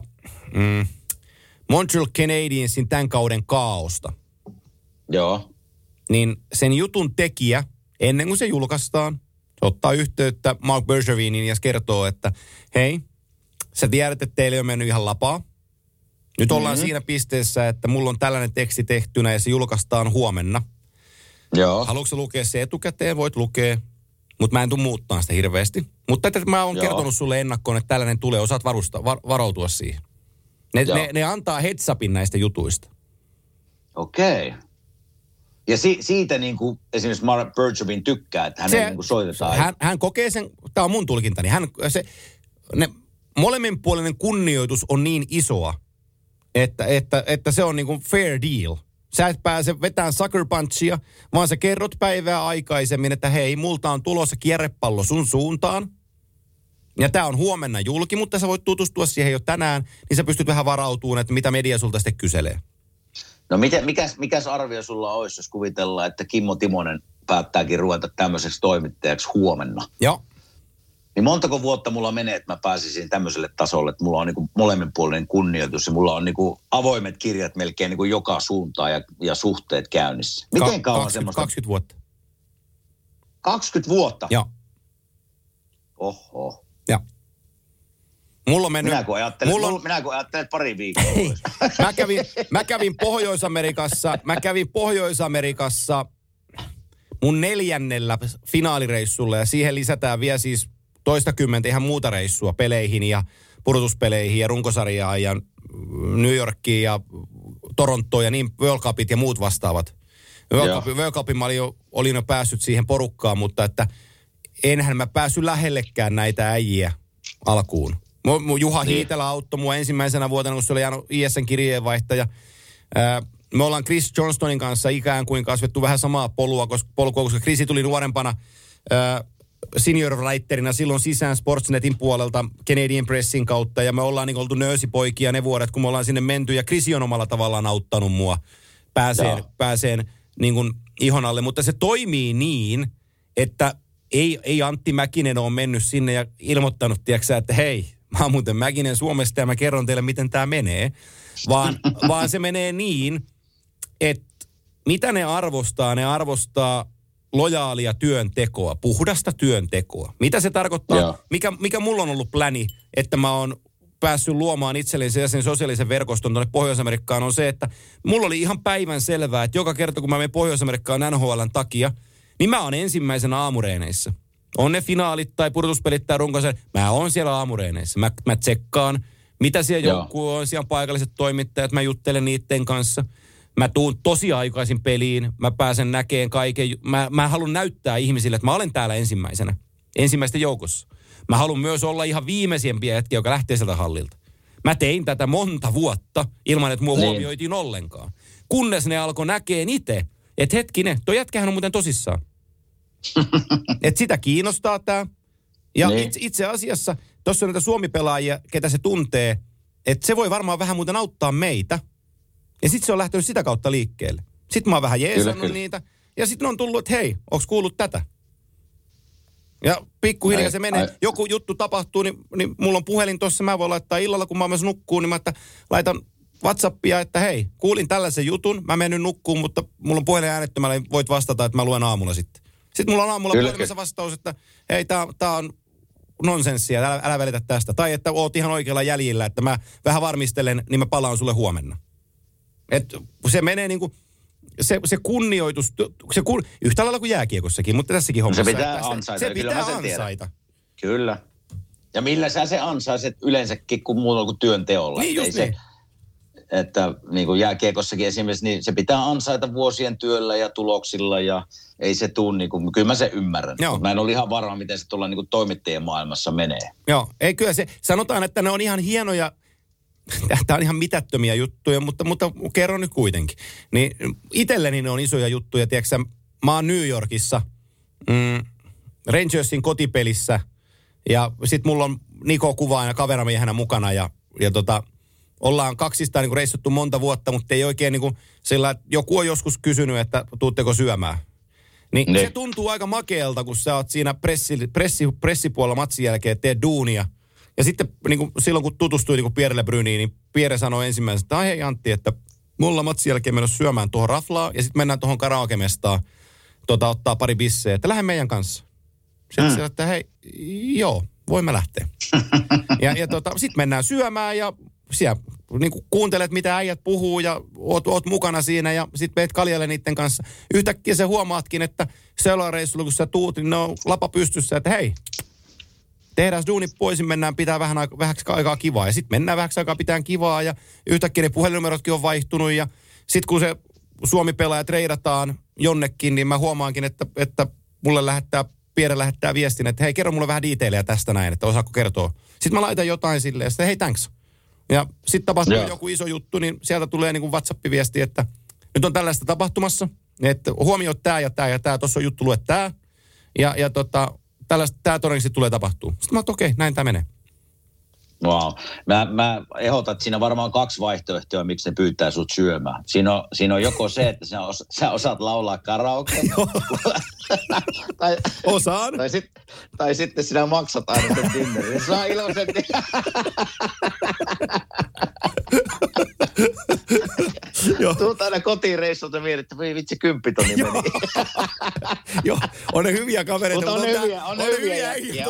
Montreal Canadiensin tämän kauden kaaosta. Joo. Niin sen jutun tekijä, ennen kuin se julkaistaan, se ottaa yhteyttä Mark Bergeviniin ja kertoo, että hei, sä tiedät, että teille on mennyt ihan lapaa. Nyt ollaan siinä pisteessä, että mulla on tällainen teksti tehtynä ja se julkaistaan huomenna. Joo. Haluatko sä lukea se etukäteen? Voit lukea, mutta mä en tule muuttaa sitä hirveästi. Mutta että mä oon kertonut sulle ennakkoon, että tällainen tulee, osaat varautua siihen. Ne antaa heads upin näistä jutuista. Okei. Ja siitä niin kuin esimerkiksi Mark Bergevin tykkää, että hänen niin kuin soitetaan. Hän kokee sen, tämä on mun tulkintani, molemminpuolinen kunnioitus on niin isoa, että se on niin kuin fair deal. Sä et pääse vetämään sucker punchia, vaan sä kerrot päivää aikaisemmin, että hei, multa on tulossa kierrepallo sun suuntaan. Ja tää on huomenna julki, mutta sä voit tutustua siihen jo tänään, niin sä pystyt vähän varautumaan, että mitä media sulta sitten kyselee. No mikäs arvio sulla olisi, jos kuvitellaan, että Kimmo Timonen päättääkin ruveta tämmöiseksi toimittajaksi huomenna? Joo. Niin montako vuotta mulla menee, että mä pääsisin tämmöiselle tasolle, että mulla on niin kuin molemminpuolinen kunnioitus ja mulla on niin kuin avoimet kirjat melkein niin kuin joka suuntaan ja suhteet käynnissä. Miten kauan semmoista? 20 vuotta. 20 vuotta? Joo. Oho. Joo. Mulla on mennyt... Minä kun ajattelet pari viikkoa. Mä kävin Pohjois-Amerikassa mun 4. finaalireissulle ja siihen lisätään vielä siis toistakymmentä ihan muuta reissua peleihin ja pudotuspeleihin ja runkosarjaan ja New Yorkiin ja Torontoon ja niin World Cupit ja muut vastaavat. World Cupin mä olin jo päässyt siihen porukkaan, mutta että enhän mä päässyt lähellekään näitä äijiä alkuun. Juha Hiitelä auttoi mua ensimmäisenä vuotena, kun se oli jäänyt ISN kirjeenvaihtaja. Me ollaan Chris Johnstonin kanssa ikään kuin kasvettu vähän samaa polkua, koska Chrisi tuli nuorempana senior writerina silloin sisään Sportsnetin puolelta Canadian Pressin kautta. Ja me ollaan niin oltu nöösipoikia ne vuodet, kun me ollaan sinne menty. Ja Chrisi on omalla tavallaan auttanut mua pääseen niin kuin ihon alle. Mutta se toimii niin, että ei Antti Mäkinen ole mennyt sinne ja ilmoittanut, tiedätkö, että hei, mä oon muuten Mäkinen Suomesta ja mä kerron teille, miten tää menee. Vaan se menee niin, että mitä ne arvostaa lojaalia työntekoa, puhdasta työntekoa. Mitä se tarkoittaa? Mikä mulla on ollut pläni, että mä oon päässyt luomaan itselleni sen sosiaalisen verkoston tuonne Pohjois-Amerikkaan, on se, että mulla oli ihan päivän selvää, että joka kerta kun mä menen Pohjois-Amerikkaan NHL:n takia, niin mä oon ensimmäisenä aamureeneissä. On ne finaalit tai pudotuspelit tai runkosarja, mä oon siellä aamureeneissä. Mä tsekkaan, mitä siellä joukkue on, siellä paikalliset toimittajat, mä juttelen niiden kanssa. Mä tuun tosi aikaisin peliin, mä pääsen näkeen kaiken. Mä haluan näyttää ihmisille, että mä olen täällä ensimmäisten joukossa. Mä haluan myös olla ihan viimeisimpiä hetkiä, joka lähtee sieltä hallilta. Mä tein tätä monta vuotta ilman, että mua huomioitiin ollenkaan. Kunnes ne alkoi näkeen itse, että hetkinen, toi jätkähän on muuten tosissaan. Että sitä kiinnostaa tää. Ja itse asiassa, tuossa on näitä Suomi-pelaajia, ketä se tuntee, että se voi varmaan vähän muuten auttaa meitä. Ja sitten se on lähtenyt sitä kautta liikkeelle. Sitten mä oon vähän jeesannut niitä. Ja sitten on tullut, että hei, onks kuullut tätä? Ja pikkuhiljaa se menee. Joku juttu tapahtuu, niin mulla on puhelin tuossa. Mä voin laittaa illalla, kun mä myös nukkuun, niin mä laitan WhatsAppia, että hei, kuulin tällaisen jutun. Mä menen nukkuun, mutta mulla on puhelin äänettömällä, niin voit vastata, että mä luen aamulla sitten. Sitten mulla on aamulla puhelimessa vastaus, että hei, tää on nonsenssia, älä välitä tästä. Tai että oot ihan oikealla jäljillä, että mä vähän varmistelen, niin mä palaan sulle huomenna. Et se menee niinku, se kunnioitus, yhtä lailla kuin jääkiekossakin, mutta tässäkin hommassa. Se pitää ansaita. Se pitää ansaita. Kyllä. Ja millä sä se ansaiset yleensäkin kuin muulla kuin työnteolla. Niin just niin. Että niin kuin jääkiekossakin esimerkiksi, niin se pitää ansaita vuosien työllä ja tuloksilla ja ei se tule, niin kuin, kyllä mä sen ymmärrän. Mä en ole ihan varma, miten se tuolla niin kuin toimittajien maailmassa menee. Joo, ei kyllä se, sanotaan, että ne on ihan hienoja, tämä on ihan mitättömiä juttuja, mutta kerron nyt kuitenkin. Niin itselleni ne on isoja juttuja, tiedätkö mä oon New Yorkissa, Rangersin kotipelissä ja sit mulla on Niko kuvaajana kaveramiehenä mukana ja ollaan kaksistaan niin kuin reissuttu monta vuotta, mutta ei oikein niin kuin sillä, joku on joskus kysynyt, että tuutteko syömään. Niin se tuntuu aika makealta, kun sä oot siinä pressipuolella matsin jälkeen, teet duunia. Ja sitten niin kuin silloin, kun tutustui niin kuin Pierre Lebruniin, niin Pierre sanoi ensimmäisenä, että hei Antti, että mulla matsin jälkeen mennä syömään tuohon raflaan ja sitten mennään tuohon karaokemestaan ottaa pari bisseä, että lähde meidän kanssa. Sitten sillä, että hei, joo, voimme lähteä. ja sitten mennään syömään ja siellä niin kuuntelet, mitä äijät puhuu ja oot mukana siinä ja sitten meet kaljalle niiden kanssa. Yhtäkkiä sä huomaatkin, että seurareissulla, kun sä tuut, niin ne on lapa pystyssä, että hei, tehdään duuni pois, mennään pitää vähäksi aikaa kivaa. Ja sitten mennään vähäksi aikaa pitää kivaa ja yhtäkkiä ne puhelinnumerotkin on vaihtunut. Ja sitten kun se Suomi-pelaaja treidataan jonnekin, niin mä huomaankin, että Pierre lähettää viestin, että hei, kerro mulle vähän detaileja tästä näin, että osaako kertoa. Sitten mä laitan jotain silleen, että hei, thanks. Ja sitten tapahtuu joku iso juttu, niin sieltä tulee niin kuin WhatsApp-viesti, että nyt on tällaista tapahtumassa, että huomioi tämä ja tämä ja tämä, tuossa on juttu, lue tämä. Ja tällaista, tämä todennäköisesti tulee tapahtuu. Sitten mä oon, okei, näin tämä menee. Wow. Mä ehdotan, että siinä on varmaan 2 vaihtoehtoa, miksi ne pyytää sut syömään. Siinä on joko se, että sä osaat laulaa karaoke. Osaan. Tai sitten sinä maksat aina sen dinnerin. Saa iloisen Tuut aina kotiin reissulta mietin, että vitsi 10 000 meni. Joo, on ne hyviä kavereita. Mutta on ne hyviä äijä.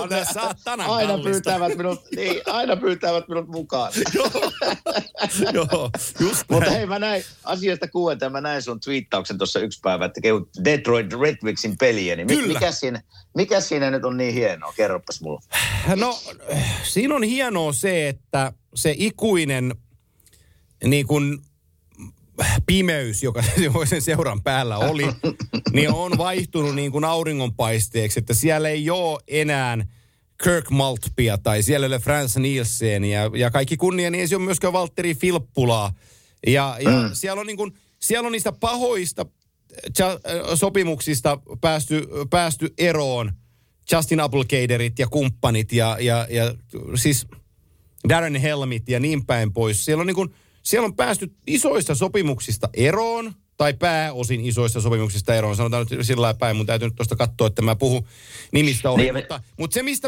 Aina pyytävät minut mukaan. Joo, just mutta hei, mä näin asiasta kuulta, mä näin sun twiittauksen tuossa yksi päivä, että kehut Detroit Red Wingsin peliä. Niin mikä siinä nyt on niin hienoa? Kerropas mulla. No, siinä on hienoa se, että se ikuinen niin kuin pimeys, joka sen seuran päällä oli, niin on vaihtunut niin kuin auringonpaisteeksi, että siellä ei ole enää Kirk Maltbia tai siellä ei ole Frans Nielsen ja kaikki kunnia, niin ei se ole myöskään Valtteri Filppulaa. Ja siellä on niistä pahoista sopimuksista päästy eroon. Justin Applegaterit ja kumppanit ja siis Darren Helmit ja niin päin pois. Siellä on päästy isoista sopimuksista eroon, tai pääosin isoista sopimuksista eroon. Sanotaan nyt sillä lailla päin, mun täytyy nyt tuosta katsoa, että mä puhun nimistä ohi. Mutta se, mistä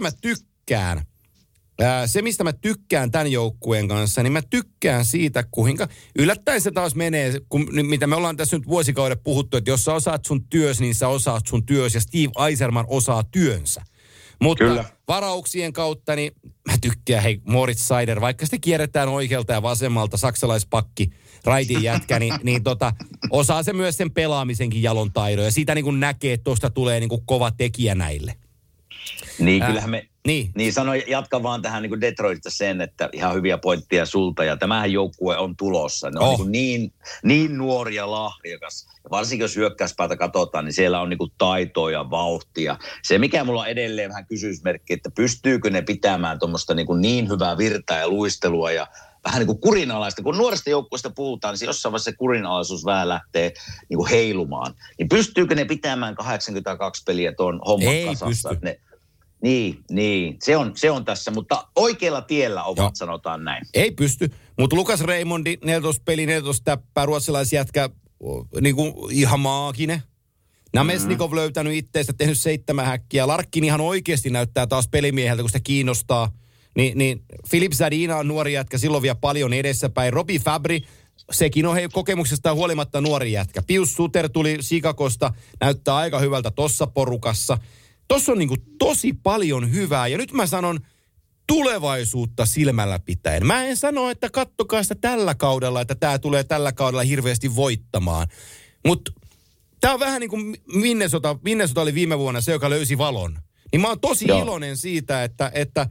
mä tykkään tämän joukkueen kanssa, niin mä tykkään siitä, kuinka yllättäen se taas menee, mitä me ollaan tässä nyt vuosikaudet puhuttu, että jos sä osaat sun työs, niin sä osaat sun työs, ja Steve Yzerman osaa työnsä. Mutta kyllä, varauksien kautta, niin mä tykkään, hei, Moritz Seider, vaikka sitten kierretään oikealta ja vasemmalta, saksalaispakki, raitin jätkä, niin osaa se myös sen pelaamisenkin jalon taidon. Ja siitä niin kuin näkee, että tuosta tulee niin kuin kova tekijä näille. Niin, kyllähän me, niin sanoin, jatka vaan tähän niin kuin Detroitista sen, että ihan hyviä pointteja sulta. Ja tämähän joukkue on tulossa. Ne on niin nuori ja lahjakas. Ja varsinkin jos hyökkäyspäätä katsotaan, niin siellä on niin kuin taitoa ja vauhtia. Se, mikä mulla on edelleen vähän kysymysmerkki, että pystyykö ne pitämään tuommoista niin hyvää virtaa ja luistelua ja vähän niin kuin kurinalaista. Kun nuoresta joukkueesta puhutaan, niin jossain vaiheessa se kurinalaisuus vähän lähtee niin kuin heilumaan. Niin pystyykö ne pitämään 82 peliä tuon homman kasassa? Pysty. Niin. Se on tässä, mutta oikealla tiellä ovat, sanotaan näin. Ei pysty, mutta Lukas Reimondi, 14 peli, 14 täppää, ruotsalaisjätkä, niin kuin ihan maaginen. Namestnikov löytänyt itteistä, tehnyt 7 häkkiä. Larkkin ihan oikeasti näyttää taas pelimieheltä, kun sitä kiinnostaa. Niin Filip Zadina on nuori jätkä, silloin vielä paljon edessäpäin. Robbie Fabry, sekin on kokemuksestaan huolimatta nuori jätkä. Pius Suter tuli Chicagosta, näyttää aika hyvältä tossa porukassa. Tossa on niinku tosi paljon hyvää, ja nyt mä sanon tulevaisuutta silmällä pitäen. Mä en sano, että kattokaa sitä tällä kaudella, että tää tulee tällä kaudella hirveästi voittamaan. Mutta tää on vähän niin kuin Minnesota oli viime vuonna se, joka löysi valon. Niin mä oon tosi iloinen siitä, että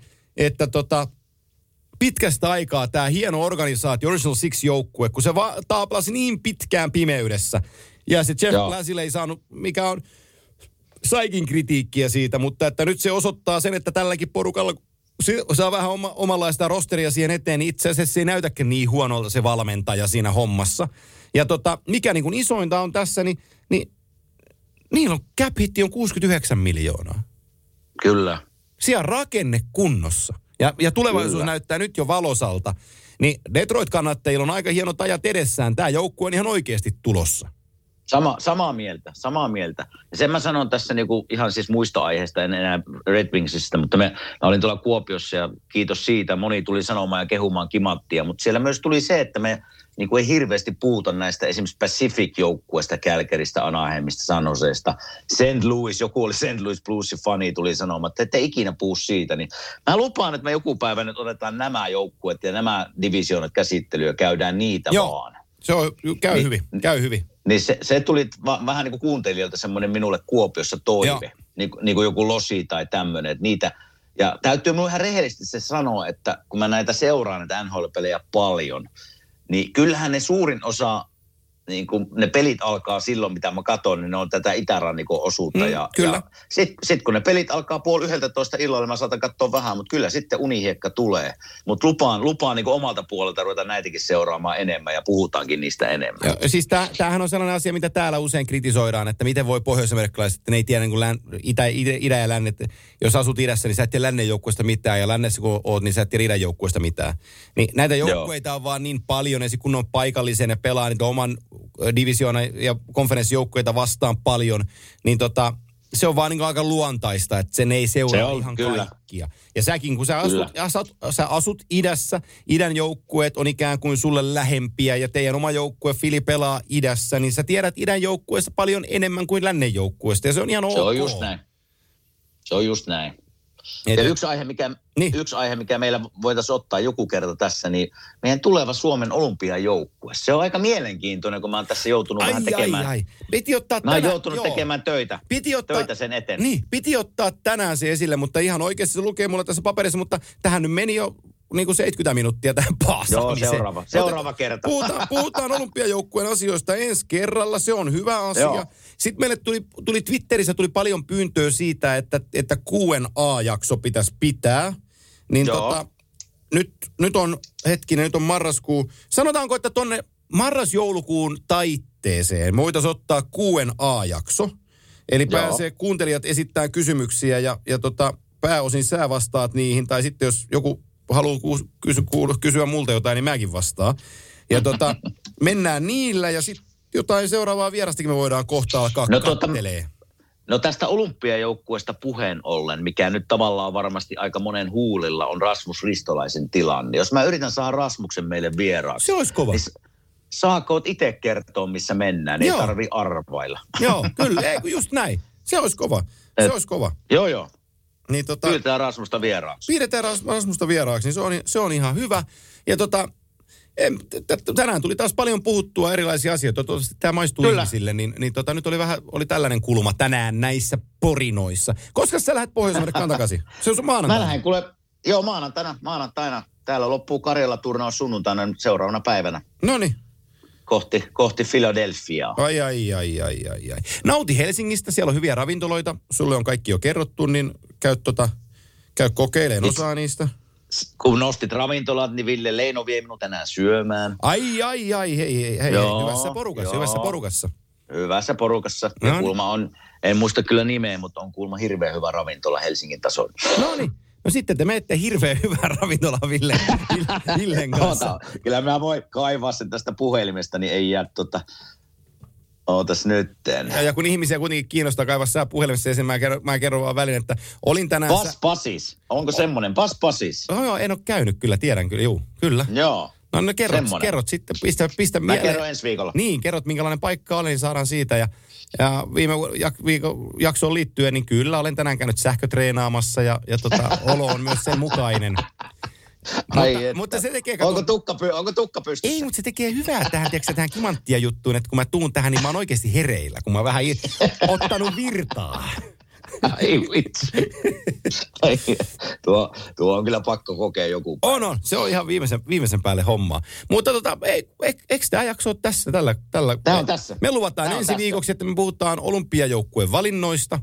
pitkästä aikaa tämä hieno organisaatio, Original Six-joukkue, kun se taaplasi niin pitkään pimeydessä. Ja se Jeff Blasille ei saanut, mikä on saikin kritiikkiä siitä, mutta että nyt se osoittaa sen, että tälläkin porukalla se saa vähän omanlaista rosteria siihen eteen, niin itse asiassa se ei näytäkään niin huonolta se valmentaja siinä hommassa. Ja mikä niin kuin isointa on tässä, niin niillä on cap hitti on 69 miljoonaa. Kyllä. Siellä on rakenne kunnossa. Ja tulevaisuus näyttää nyt jo valosalta. Niin Detroit-kannattajilla on aika hienot ajat edessään. Tämä joukkue on ihan oikeasti tulossa. Samaa mieltä. Ja sen mä sanon tässä niinku ihan siis muista aiheista, en enää Red Wingsista, mutta mä olin tuolla Kuopiossa ja kiitos siitä. Moni tuli sanomaan ja kehumaan Kimanttia, mutta siellä myös tuli se, että me niinku ei hirveästi puhuta näistä esimerkiksi Pacific-joukkueesta, Calgarysta, Anaheimista, San Joseesta. St. Louis, joku oli St. Louis Bluesin fani, tuli sanomaan, että ette ikinä puhu siitä. Niin mä lupaan, että me joku päivä nyt otetaan nämä joukkueet ja nämä divisioonat käsittelyä ja käydään niitä vaan. Se on, käy hyvin. Niin se tuli vähän niin kuin kuuntelijoilta semmoinen minulle Kuopiossa toive, niin kuin joku Losi tai tämmöinen, että niitä, ja täytyy minun ihan rehellisesti se sanoa, että kun mä näitä seuraan, näitä NHL-pelejä paljon, niin kyllähän ne suurin osa, niin kun ne pelit alkaa silloin, mitä mä katson, niin ne on tätä itärannikon osuutta. Ja sitten kun ne pelit alkaa 10:30 illalla, mä saatan katsoa vähän, mutta kyllä sitten unihiekka tulee. Mutta lupaan niin omalta puolelta ruveta näitäkin seuraamaan enemmän ja puhutaankin niistä enemmän. Ja, siis tämähän on sellainen asia, mitä täällä usein kritisoidaan, että miten voi pohjois-amerikkalaiset, että ne ei tiedä niin itä ja lännet. Jos asut idässä, niin sä et tiedä lännen joukkueesta mitään, ja lännessä kun oot, niin sä et tiedä idän joukkueesta mitään. Niin näitä joukkueita on vaan niin paljon, ja kun on paikallisen ja pelaa niitä oman divisioona ja konferenssijoukkueita vastaan paljon, niin se on vaan niin aika luontaista, että sen ei seuraa ihan kyllä kaikkia. Ja säkin, kun sä asut idässä, idän joukkueet on ikään kuin sulle lähempiä ja teidän oma joukkue Fili pelaa idässä, niin sä tiedät idän joukkueesta paljon enemmän kuin lännen joukkueesta ja se on ihan ok. Se on just näin. Ja yksi aihe, mikä meillä voitaisiin ottaa joku kerta tässä, niin meidän tuleva Suomen olympiajoukkue. Se on aika mielenkiintoinen, kun mä oon tässä joutunut vähän tekemään. Mä oon joutunut tekemään töitä sen eteen. Niin, piti ottaa tänään se esille, mutta ihan oikeasti se lukee mulle tässä paperissa, mutta tähän nyt meni jo niin kuin 70 minuuttia tähän paasaamiseen. Joo, seuraava kerta. Puhutaan olympiajoukkueen asioista ensi kerralla, se on hyvä asia. Joo. Sitten meille tuli Twitterissä paljon pyyntöä siitä, että Q&A-jakso pitäisi pitää. Niin nyt on marraskuu. Sanotaanko, että tonne marras-joulukuun taitteeseen me voitaisiin ottaa Q&A-jakso. Eli pääsee kuuntelijat esittämään kysymyksiä ja pääosin sä vastaat niihin. Tai sitten jos joku haluaa kysyä multa jotain, niin mäkin vastaan. Ja mennään niillä ja sitten jotain seuraavaa vierastakin me voidaan kohta alkaa kattelee. No tästä olympiajoukkueesta puheen ollen, mikä nyt tavallaan varmasti aika monen huulilla on Rasmus Ristolaisen tilanne. Jos mä yritän saada Rasmuksen meille vieraaksi. Se olisi kova. Niin saakoot itse kertoa, missä mennään, niin ei tarvitse arvailla. Joo, kyllä, just näin. Se olisi kova. Joo. Niin Pyydetään Rasmusta vieraaksi. Rasmusta vieraaksi, niin se on ihan hyvä. Ja tänään tuli taas paljon puhuttua erilaisia asioita. Toivottavasti tämä maistuu ihmisille, niin nyt oli tällainen kulma tänään näissä porinoissa. Koska sä lähdet Pohjois-Amerikkaan takaisin? Se on maanantaina. Mä lähden maanantaina. Täällä loppuu Karjala-turnaus sunnuntaina seuraavana päivänä. Noniin. Kohti Philadelphiaa. Ai. Nauti Helsingistä, siellä on hyviä ravintoloita. Sulle on kaikki jo kerrottu, niin käy kokeilemaan osaa niistä. Kun nostit ravintolat, niin Ville Leino vie minut tänään syömään. Ai, hei. Hyvässä porukassa. Hyvässä porukassa. Ja kuulma on, en muista kyllä nimeä, mutta on kuulma hirveän hyvä ravintola Helsingin tasolla. Noniin. No sitten te menette hirveän hyvään ravintolaan Villen kanssa. Kyllä mä voin kaivaa sen tästä puhelimesta, niin ei jää Ootas nytten. Ja kun ihmisiä kuitenkin kiinnostaa kaivaa sää puhelimessa, ja mä kerron vaan välin, että olin tänään... Paspasis. Onko semmoinen? Paspasis. Joo, en ole käynyt kyllä, tiedän kyllä, juu, kyllä. Joo. No kerrot sitten, pistä mä kerron ensi viikolla. Niin, kerrot minkälainen paikka oli, niin saadaan siitä. Ja viime viikon jaksoon liittyen, niin kyllä olen tänään käynyt sähkötreenaamassa ja olo on myös sen mukainen. Mutta se tekee... Onko tukka pystyssä? Ei, mutta se tekee hyvää tähän kimanttia juttuun, että kun mä tuun tähän, niin mä oon oikeasti hereillä, kun mä oon vähän ottanut virtaa. Ai vitsi. Tuo on kyllä pakko kokea joku päivä. On. Se on ihan viimeisen päälle hommaa. Mutta eikö tämä jakso ole tässä? Tämä on tässä. Me luvataan ensi viikoksi, että me puhutaan olympiajoukkueen valinnoista.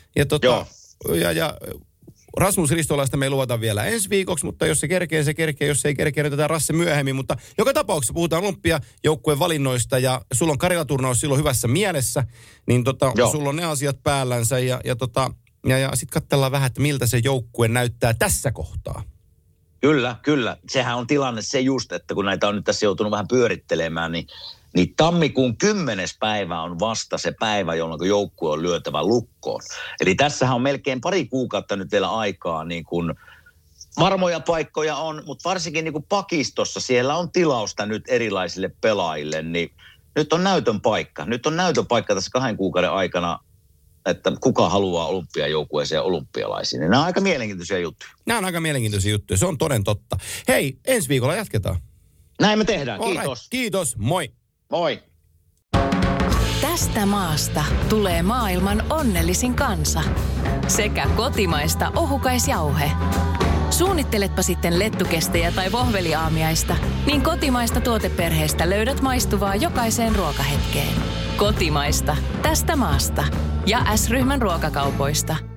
Ja Rasmus Ristolaista me luvataan vielä ensi viikoksi, mutta jos se kerkee, jos ei kerkee, otetaan Rasse myöhemmin. Mutta joka tapauksessa puhutaan olympiajoukkueen valinnoista ja sulla on Karjala-turnaus silloin hyvässä mielessä, niin sulla on ne asiat päällänsä ja sitten katsellaan vähän, että miltä se joukkue näyttää tässä kohtaa. Kyllä. Sehän on tilanne se just, että kun näitä on nyt tässä joutunut vähän pyörittelemään, niin tammikuun 10. päivä on vasta se päivä, jolloin joukkue on lyötävä lukkoon. Eli tässähän on melkein pari kuukautta nyt vielä aikaa, niin kuin varmoja paikkoja on, mutta varsinkin niin kuin pakistossa siellä on tilausta nyt erilaisille pelaajille, niin nyt on näytön paikka. Nyt on näytön paikka tässä 2 kuukauden aikana, että kuka haluaa olympiajoukkueeseen ja olympialaisiin. Nämä on aika mielenkiintoisia juttuja. Nämä on aika mielenkiintoisia juttuja, se on toden totta. Hei, ensi viikolla jatketaan. Näin me tehdään, kiitos. Kiitos, moi. Moi. Tästä maasta tulee maailman onnellisin kansa. Sekä kotimaista ohukaisjauhe. Suunnitteletpa sitten lettukestejä tai vohveliaamiaista, niin kotimaista tuoteperheestä löydät maistuvaa jokaiseen ruokahetkeen. Kotimaista, tästä maasta. Ja S-ryhmän ruokakaupoista.